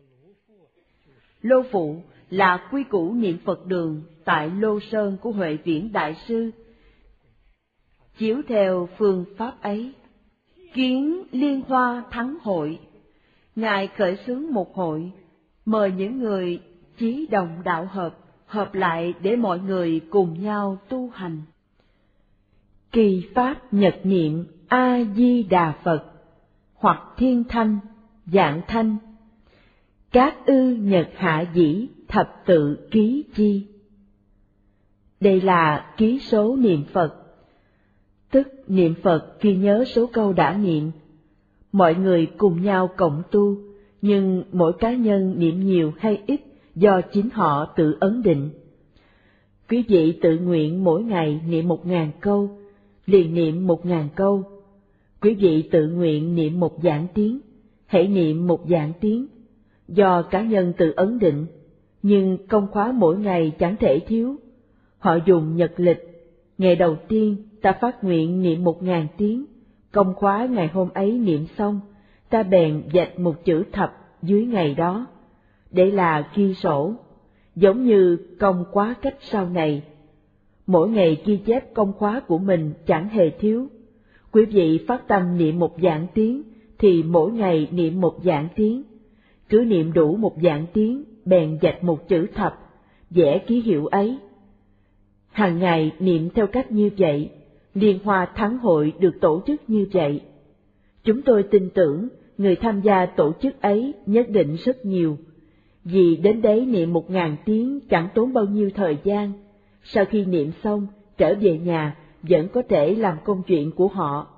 Lô phụ là quy củ niệm Phật đường tại Lô Sơn của Huệ Viễn Đại Sư. Chiếu theo phương pháp ấy, kiến Liên Hoa Thắng Hội, Ngài khởi xướng một hội, mời những người chí đồng đạo hợp, hợp lại để mọi người cùng nhau tu hành. Kỳ pháp nhật niệm A-di-đà Phật, hoặc thiên thanh, dạng thanh, các ư nhật hạ dĩ thập tự ký chi. Đây là ký số niệm Phật, tức niệm Phật ghi nhớ số câu đã niệm. Mọi người cùng nhau cộng tu, nhưng mỗi cá nhân niệm nhiều hay ít do chính họ tự ấn định. Quý vị tự nguyện mỗi ngày niệm một ngàn câu, liền niệm một ngàn câu. Quý vị tự nguyện niệm một vạn tiếng, hãy niệm một vạn tiếng. Do cá nhân tự ấn định, nhưng công khóa mỗi ngày chẳng thể thiếu. Họ dùng nhật lịch, ngày đầu tiên ta phát nguyện niệm một ngàn tiếng, công khóa ngày hôm ấy niệm xong, ta bèn vạch một chữ thập dưới ngày đó. để là ghi sổ, giống như công khóa cách sau này. Mỗi ngày ghi chép công khóa của mình chẳng hề thiếu. Quý vị phát tâm niệm một vạn tiếng, thì mỗi ngày niệm một vạn tiếng. Cứ niệm đủ một vạn tiếng, bèn vạch một chữ thập, vẽ ký hiệu ấy. Hàng ngày niệm theo cách như vậy, Liên Hoa Thắng Hội được tổ chức như vậy. Chúng tôi tin tưởng người tham gia tổ chức ấy nhất định rất nhiều, vì đến đấy niệm một ngàn tiếng chẳng tốn bao nhiêu thời gian. Sau khi niệm xong, trở về nhà vẫn có thể làm công chuyện của họ.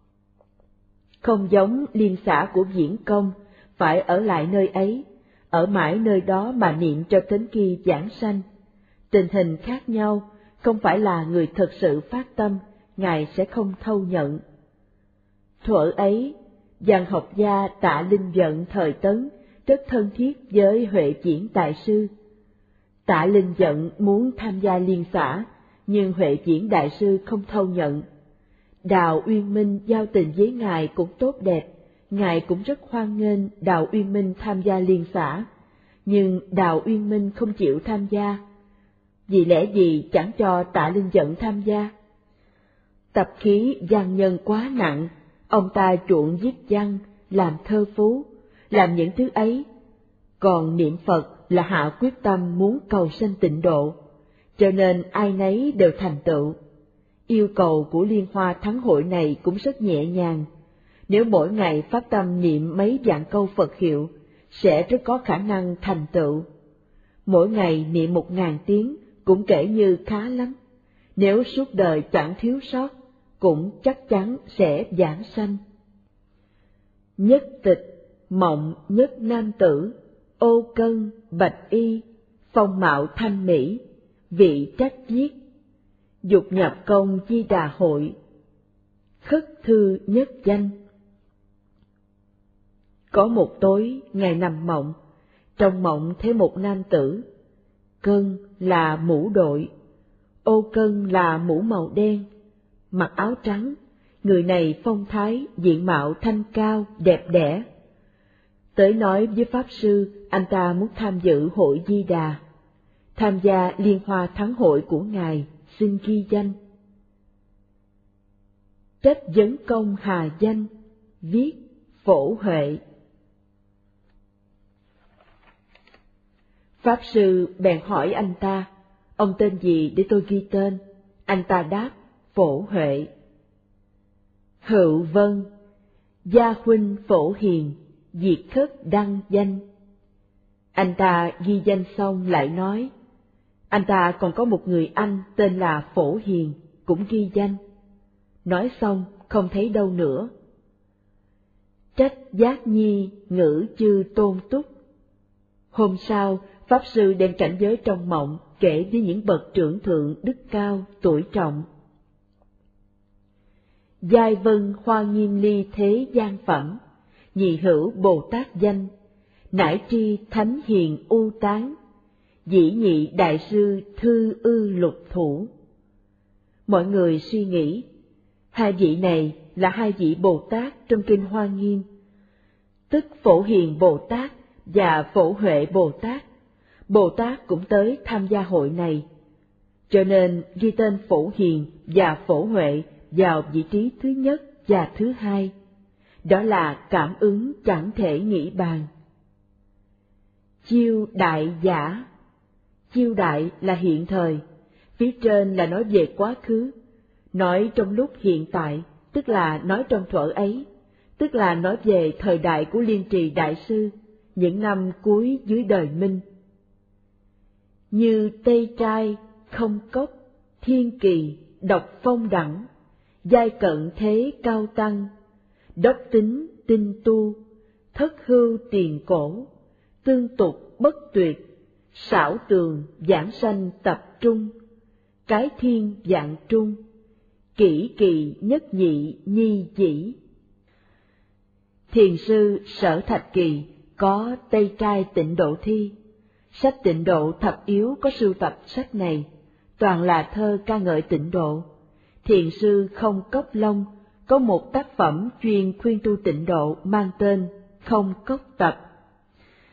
Không giống liên xã của Viễn Công, phải ở lại nơi ấy, ở mãi nơi đó mà niệm cho đến khi giảng sanh. Tình hình khác nhau, không phải là người thật sự phát tâm, Ngài sẽ không thâu nhận. Thuở ấy, văn học gia Tạ Linh Vận thời Tấn rất thân thiết với Huệ Viễn Đại Sư. Tạ Linh Vận muốn tham gia liên xã, nhưng Huệ Viễn Đại Sư không thâu nhận. Đào Uyên Minh giao tình với Ngài cũng tốt đẹp, Ngài cũng rất hoan nghênh Đào Uyên Minh tham gia liên xã, nhưng Đào Uyên Minh không chịu tham gia. Vì lẽ gì chẳng cho Tạ Linh Vận tham gia? Tập khí văn nhân quá nặng, ông ta chuộng viết văn, làm thơ phú, làm những thứ ấy. Còn niệm Phật là hạ quyết tâm muốn cầu sanh tịnh độ, cho nên ai nấy đều thành tựu. Yêu cầu của Liên Hoa Thắng Hội này cũng rất nhẹ nhàng. Nếu mỗi ngày phát tâm niệm mấy vạn câu Phật hiệu, sẽ rất có khả năng thành tựu. Mỗi ngày niệm một ngàn tiếng cũng kể như khá lắm. Nếu suốt đời chẳng thiếu sót, cũng chắc chắn sẽ giảng sanh. Nhất tịch, mộng nhất nam tử, ô cân, bạch y, phong mạo thanh mỹ, vị trách viết, dục nhập công Di Đà hội, khất thư nhất danh. Có một tối, Ngài nằm mộng, trong mộng thấy một nam tử, cân là mũ đội, ô cân là mũ màu đen, mặc áo trắng, người này phong thái, diện mạo thanh cao, đẹp đẽ. Tới nói với Pháp Sư, anh ta muốn tham dự hội Di Đà, tham gia Liên Hoa Thắng Hội của Ngài, xin ghi danh. Trách vấn công hà danh, viết Phổ Huệ. Pháp Sư bèn hỏi anh ta, ông tên gì để tôi ghi tên? Anh ta đáp, Phổ Huệ. Hữu vân, gia huynh Phổ Hiền, diệt khất đăng danh. Anh ta ghi danh xong lại nói, anh ta còn có một người anh tên là Phổ Hiền, cũng ghi danh. Nói xong không thấy đâu nữa. Trách giác nhi ngữ chư tôn túc. Hôm sau, Pháp Sư đem cảnh giới trong mộng kể với những bậc trưởng thượng đức cao, tuổi trọng. Giai vân hoa nghiêm ly thế gian phẩm, nhị hữu Bồ Tát danh, nải tri thánh hiền u tán, dĩ nhị đại sư thư ư lục thủ. Mọi người suy nghĩ, hai vị này là hai vị Bồ Tát trong kinh Hoa Nghiêm, tức Phổ Hiền Bồ Tát và Phổ Huệ Bồ Tát. Bồ Tát cũng tới tham gia hội này, cho nên ghi tên Phổ Hiền và Phổ Huệ vào vị trí thứ nhất và thứ hai. Đó là cảm ứng chẳng thể nghĩ bàn. Chiêu đại giả. Chiêu đại là hiện thời, phía trên là nói về quá khứ, nói trong lúc hiện tại, tức là nói trong thuở ấy, tức là nói về thời đại của Liên Trì Đại Sư, những năm cuối dưới đời Minh. Như Tây Trai, Không Cốc, Thiên Kỳ, Độc Phong Đẳng, giai cận thế cao tăng, đốc tính tinh tu, thất hưu tiền cổ, tương tục bất tuyệt, xảo tường giảng sanh tập trung, cái thiên vạn trung, kỷ kỳ nhất nhị nhi dĩ. Thiền sư Sở Thạch Kỳ có Tây Trai Tịnh Độ Thi, sách Tịnh Độ Thập Yếu có sưu tập sách này, toàn là thơ ca ngợi tịnh độ. Thiền sư Không Cốc Long có một tác phẩm chuyên khuyên tu tịnh độ mang tên Không Cốc Tập.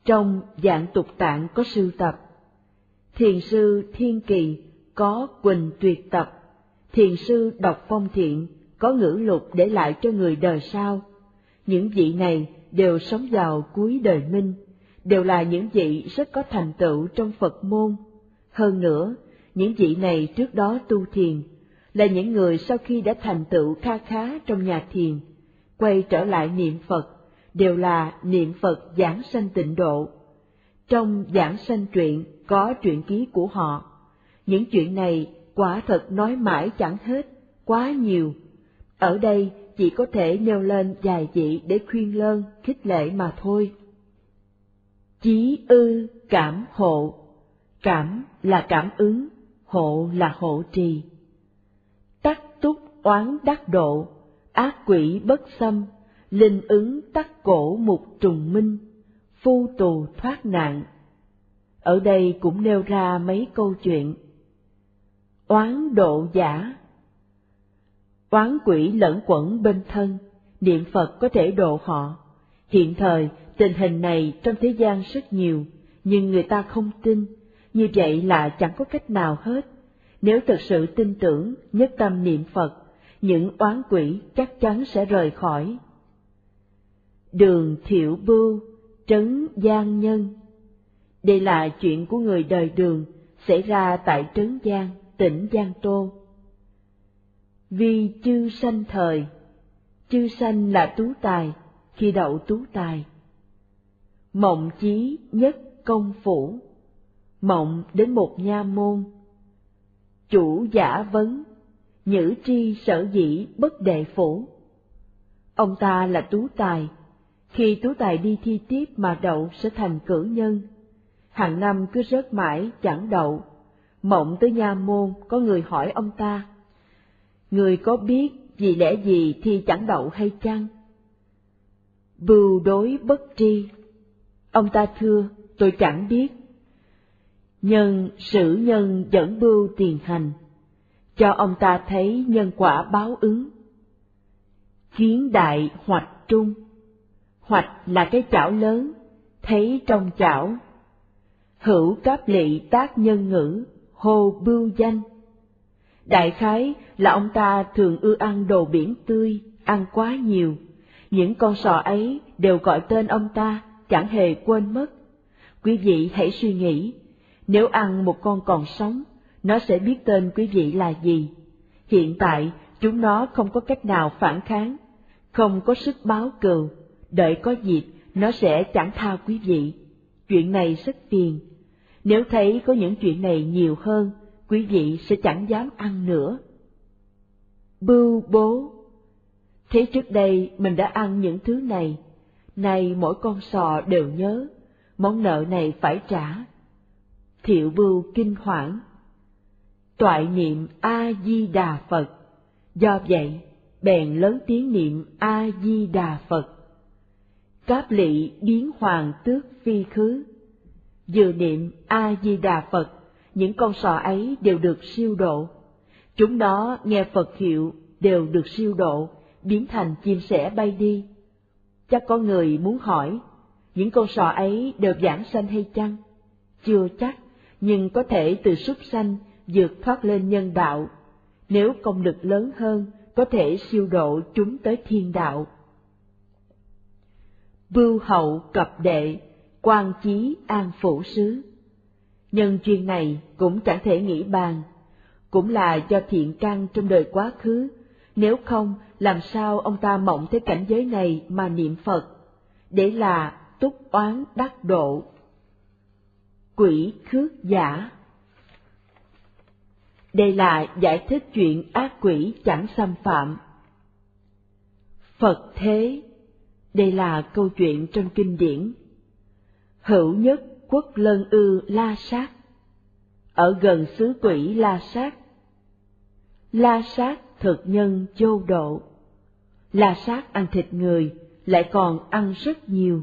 Trong Dạng Tục Tạng có sưu tập. Thiền sư Thiên Kỳ có Quỳnh Tuyệt Tập. Thiền sư Độc Phong Thiện có ngữ lục để lại cho người đời sau. Những vị này đều sống vào cuối đời Minh, đều là những vị rất có thành tựu trong Phật môn. Hơn nữa, những vị này trước đó tu thiền, là những người sau khi đã thành tựu kha khá trong nhà thiền, quay trở lại niệm Phật, đều là niệm Phật giảng sanh tịnh độ. Trong Giảng Sanh Truyện có truyện ký của họ. Những chuyện này quả thật nói mãi chẳng hết, quá nhiều. Ở đây chỉ có thể nêu lên vài vị để khuyên lơn, khích lệ mà thôi. Chí ư cảm hộ. Cảm là cảm ứng, hộ là hộ trì. Tắc túc oán đắc độ, ác quỷ bất xâm, linh ứng tắc cổ mục trùng minh, phu tù thoát nạn. Ở đây cũng nêu ra mấy câu chuyện. Oán độ giả. Oán quỷ lẫn quẩn bên thân, niệm Phật có thể độ họ. Hiện thời, tình hình này trong thế gian rất nhiều, nhưng người ta không tin, như vậy là chẳng có cách nào hết. Nếu thực sự tin tưởng, nhất tâm niệm Phật, những oán quỷ chắc chắn sẽ rời khỏi. Đường Thiệu Bưu, trấn Giang Nhân. Đây là chuyện của người đời Đường, xảy ra tại trấn Giang, tỉnh Giang Tô. Vì chư sanh thời. Chư sanh là tú tài, khi đậu tú tài. Mộng chí nhất công phủ. Mộng đến một nha môn. Chủ giả vấn, nhữ tri sở dĩ bất đệ phủ. Ông ta là tú tài, khi tú tài đi thi tiếp mà đậu sẽ thành cử nhân. Hàng năm cứ rớt mãi chẳng đậu. Mộng tới nha môn, có người hỏi ông ta: người có biết vì lẽ gì thi chẳng đậu hay chăng? Bưu đối bất tri. Ông ta thưa: tôi chẳng biết. Nhân sử nhân dẫn bưu tiền hành, cho ông ta thấy nhân quả báo ứng. Kiến đại hoạch trung. Hoạch là cái chảo lớn, thấy trong chảo. Hữu cáp lị tác nhân ngữ, hô bưu danh. Đại khái là ông ta thường ưa ăn đồ biển tươi, ăn quá nhiều. Những con sò ấy đều gọi tên ông ta, chẳng hề quên mất. Quý vị hãy suy nghĩ, nếu ăn một con còn sống, nó sẽ biết tên quý vị là gì. Hiện tại, chúng nó không có cách nào phản kháng, không có sức báo cừu, đợi có dịp, nó sẽ chẳng tha quý vị. Chuyện này rất phiền. Nếu thấy có những chuyện này nhiều hơn, quý vị sẽ chẳng dám ăn nữa. Bưu bố. Thế trước đây mình đã ăn những thứ này, nay mỗi con sò đều nhớ, món nợ này phải trả. Thiệu Bưu kinh hoảng. Toại niệm A-di-đà Phật, do vậy bèn lớn tiếng niệm A-di-đà Phật. Cáp lị biến hoàng tước phi khứ. Vừa niệm A-di-đà Phật, những con sò ấy đều được siêu độ. Chúng nó nghe Phật hiệu đều được siêu độ, biến thành chim sẻ bay đi. Chắc có người muốn hỏi, những con sò ấy đều vãng sanh hay chăng? Chưa chắc, nhưng có thể từ súc sanh vượt thoát lên nhân đạo. Nếu công lực lớn hơn, có thể siêu độ chúng tới thiên đạo. Bưu hậu cập đệ, quan chí an phủ sứ. Nhân duyên này cũng chẳng thể nghĩ bàn, cũng là do thiện căn trong đời quá khứ, nếu không làm sao ông ta mộng tới cảnh giới này mà niệm Phật, để là túc oán đắc độ. Quỷ khước giả. Đây là giải thích chuyện ác quỷ chẳng xâm phạm. Phật thế. Đây là câu chuyện trong kinh điển. Hữu nhất quốc lân ư La Sát. Ở gần xứ quỷ La Sát. La Sát thực nhân vô độ. La Sát ăn thịt người, lại còn ăn rất nhiều.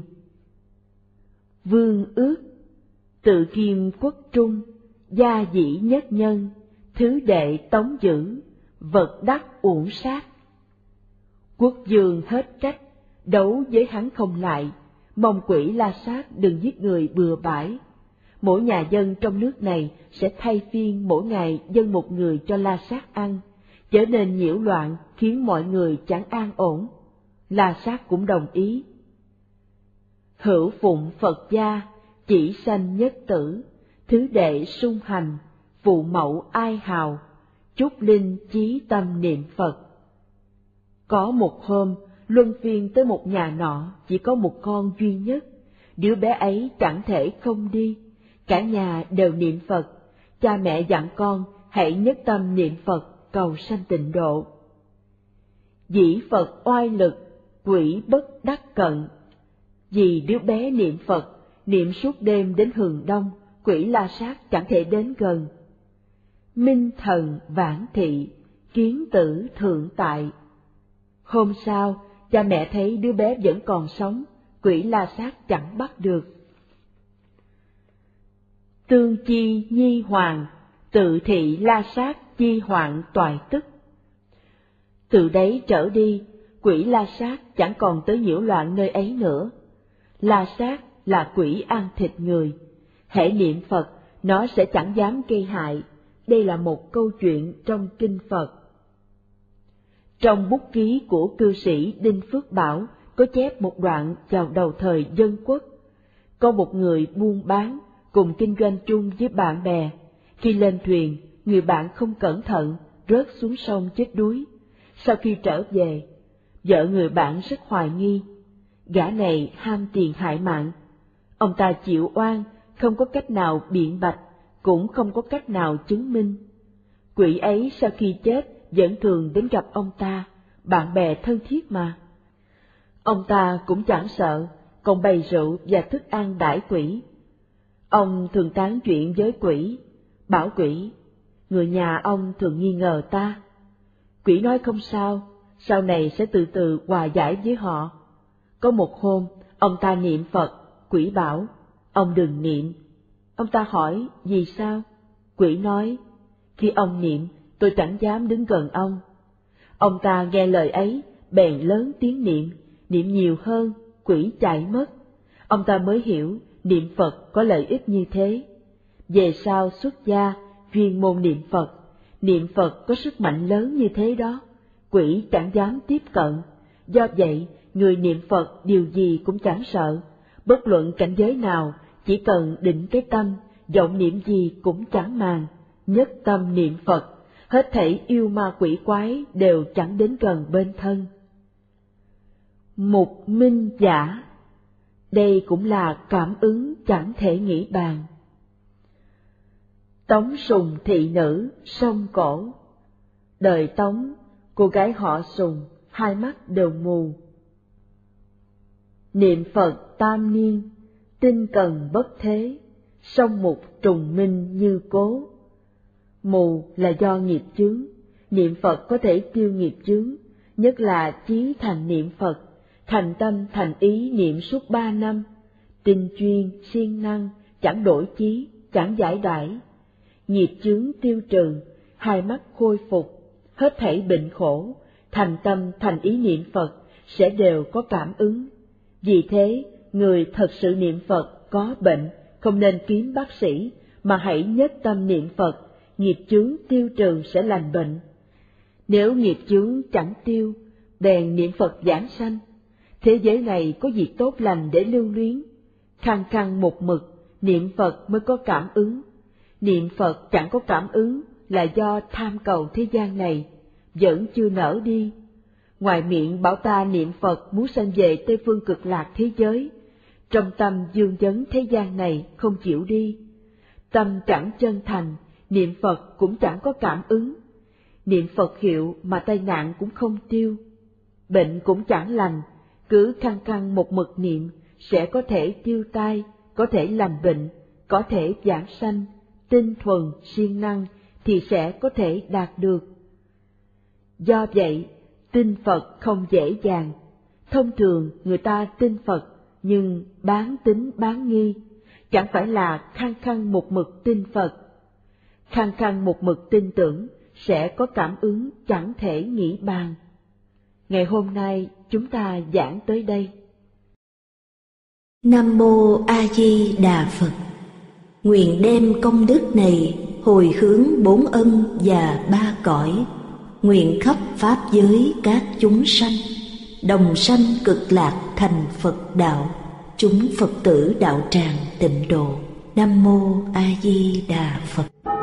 Vương ước. Tự kim quốc trung, gia dĩ nhất nhân, thứ đệ tống giữ, vật đắc uổng sát. Quốc dương hết trách, đấu với hắn không lại, mong quỷ La Sát đừng giết người bừa bãi. Mỗi nhà dân trong nước này sẽ thay phiên mỗi ngày dâng một người cho La Sát ăn, trở nên nhiễu loạn khiến mọi người chẳng an ổn. La Sát cũng đồng ý. Hữu phụng Phật gia, chỉ sanh nhất tử, thứ đệ sung hành, phụ mẫu ai hào, chúc linh chí tâm niệm Phật. Có một hôm, luân phiên tới một nhà nọ chỉ có một con duy nhất, đứa bé ấy chẳng thể không đi, cả nhà đều niệm Phật, cha mẹ dặn con hãy nhất tâm niệm Phật cầu sanh tịnh độ. Dĩ Phật oai lực, quỷ bất đắc cận. Vì đứa bé niệm Phật, niệm suốt đêm đến hừng đông, quỷ La Sát chẳng thể đến gần. Minh thần vãn thị, kiến tử thượng tại. Hôm sau, cha mẹ thấy đứa bé vẫn còn sống, quỷ La Sát chẳng bắt được. Tương chi nhi hoàng, tự thị La Sát chi hoạn toại tức. Từ đấy trở đi, quỷ La Sát chẳng còn tới nhiễu loạn nơi ấy nữa. La Sát là quỷ ăn thịt người, hễ niệm Phật, nó sẽ chẳng dám gây hại. Đây là một câu chuyện trong kinh Phật. Trong bút ký của cư sĩ Đinh Phước Bảo có chép một đoạn vào đầu thời Dân Quốc. Có một người buôn bán, cùng kinh doanh chung với bạn bè. Khi lên thuyền, người bạn không cẩn thận, rớt xuống sông chết đuối. Sau khi trở về, vợ người bạn rất hoài nghi. Gã này ham tiền hại mạng. Ông ta chịu oan, không có cách nào biện bạch, cũng không có cách nào chứng minh. Quỷ ấy sau khi chết vẫn thường đến gặp ông ta, bạn bè thân thiết mà. Ông ta cũng chẳng sợ, còn bày rượu và thức ăn đãi quỷ. Ông thường tán chuyện với quỷ, bảo quỷ, người nhà ông thường nghi ngờ ta. Quỷ nói không sao, sau này sẽ từ từ hòa giải với họ. Có một hôm, ông ta niệm Phật, quỷ bảo, ông đừng niệm. Ông ta hỏi, vì sao? Quỷ nói, khi ông niệm, tôi chẳng dám đứng gần ông. Ông ta nghe lời ấy, bèn lớn tiếng niệm, niệm nhiều hơn, quỷ chạy mất. Ông ta mới hiểu, niệm Phật có lợi ích như thế. Về sau xuất gia, chuyên môn niệm Phật, niệm Phật có sức mạnh lớn như thế đó, quỷ chẳng dám tiếp cận. Do vậy, người niệm Phật điều gì cũng chẳng sợ, bất luận cảnh giới nào, chỉ cần định cái tâm, vọng niệm gì cũng chẳng màng, nhất tâm niệm Phật, hết thảy yêu ma quỷ quái đều chẳng đến gần bên thân. Mục minh giả, đây cũng là cảm ứng chẳng thể nghĩ bàn. Tống Sùng thị nữ sông cổ. Đời Tống, cô gái họ Sùng, hai mắt đều mù. Niệm Phật tam niên, tinh cần bất thế, song mục trùng minh như cố. Mù là do nghiệp chướng, niệm Phật có thể tiêu nghiệp chướng, nhất là chí thành niệm Phật, thành tâm thành ý niệm suốt ba năm, tinh chuyên, siêng năng, chẳng đổi chí, chẳng giải đãi. Nghiệp chướng tiêu trừ, hai mắt khôi phục, hết thảy bệnh khổ, thành tâm thành ý niệm Phật sẽ đều có cảm ứng. Vì thế, người thật sự niệm Phật có bệnh, không nên kiếm bác sĩ, mà hãy nhất tâm niệm Phật, nghiệp chướng tiêu trừ sẽ lành bệnh. Nếu nghiệp chướng chẳng tiêu, bèn niệm Phật giảng sanh. Thế giới này có việc tốt lành để lưu luyến, khăng khăng một mực, niệm Phật mới có cảm ứng. Niệm Phật chẳng có cảm ứng là do tham cầu thế gian này, vẫn chưa nở đi. Ngoài miệng bảo ta niệm Phật muốn sanh về Tây Phương Cực Lạc thế giới, trong tâm dương vấn thế gian này không chịu đi. Tâm chẳng chân thành, niệm Phật cũng chẳng có cảm ứng. Niệm Phật hiệu mà tai nạn cũng không tiêu, bệnh cũng chẳng lành, cứ khăng khăng một mực niệm sẽ có thể tiêu tai, có thể lành bệnh, có thể giảng sanh, tinh thuần, siêng năng thì sẽ có thể đạt được. Do vậy, tin Phật không dễ dàng. Thông thường người ta tin Phật nhưng bán tín bán nghi, chẳng phải là khăng khăng một mực tin Phật. Khăng khăng một mực tin tưởng sẽ có cảm ứng chẳng thể nghĩ bàn. Ngày hôm nay chúng ta giảng tới đây. Nam Mô A Di Đà Phật. Nguyện đem công đức này hồi hướng bốn ân và ba cõi, nguyện khắp pháp giới các chúng sanh đồng sanh cực lạc thành Phật đạo, chúng Phật tử đạo tràng tịnh độ. Nam Mô A Di Đà Phật.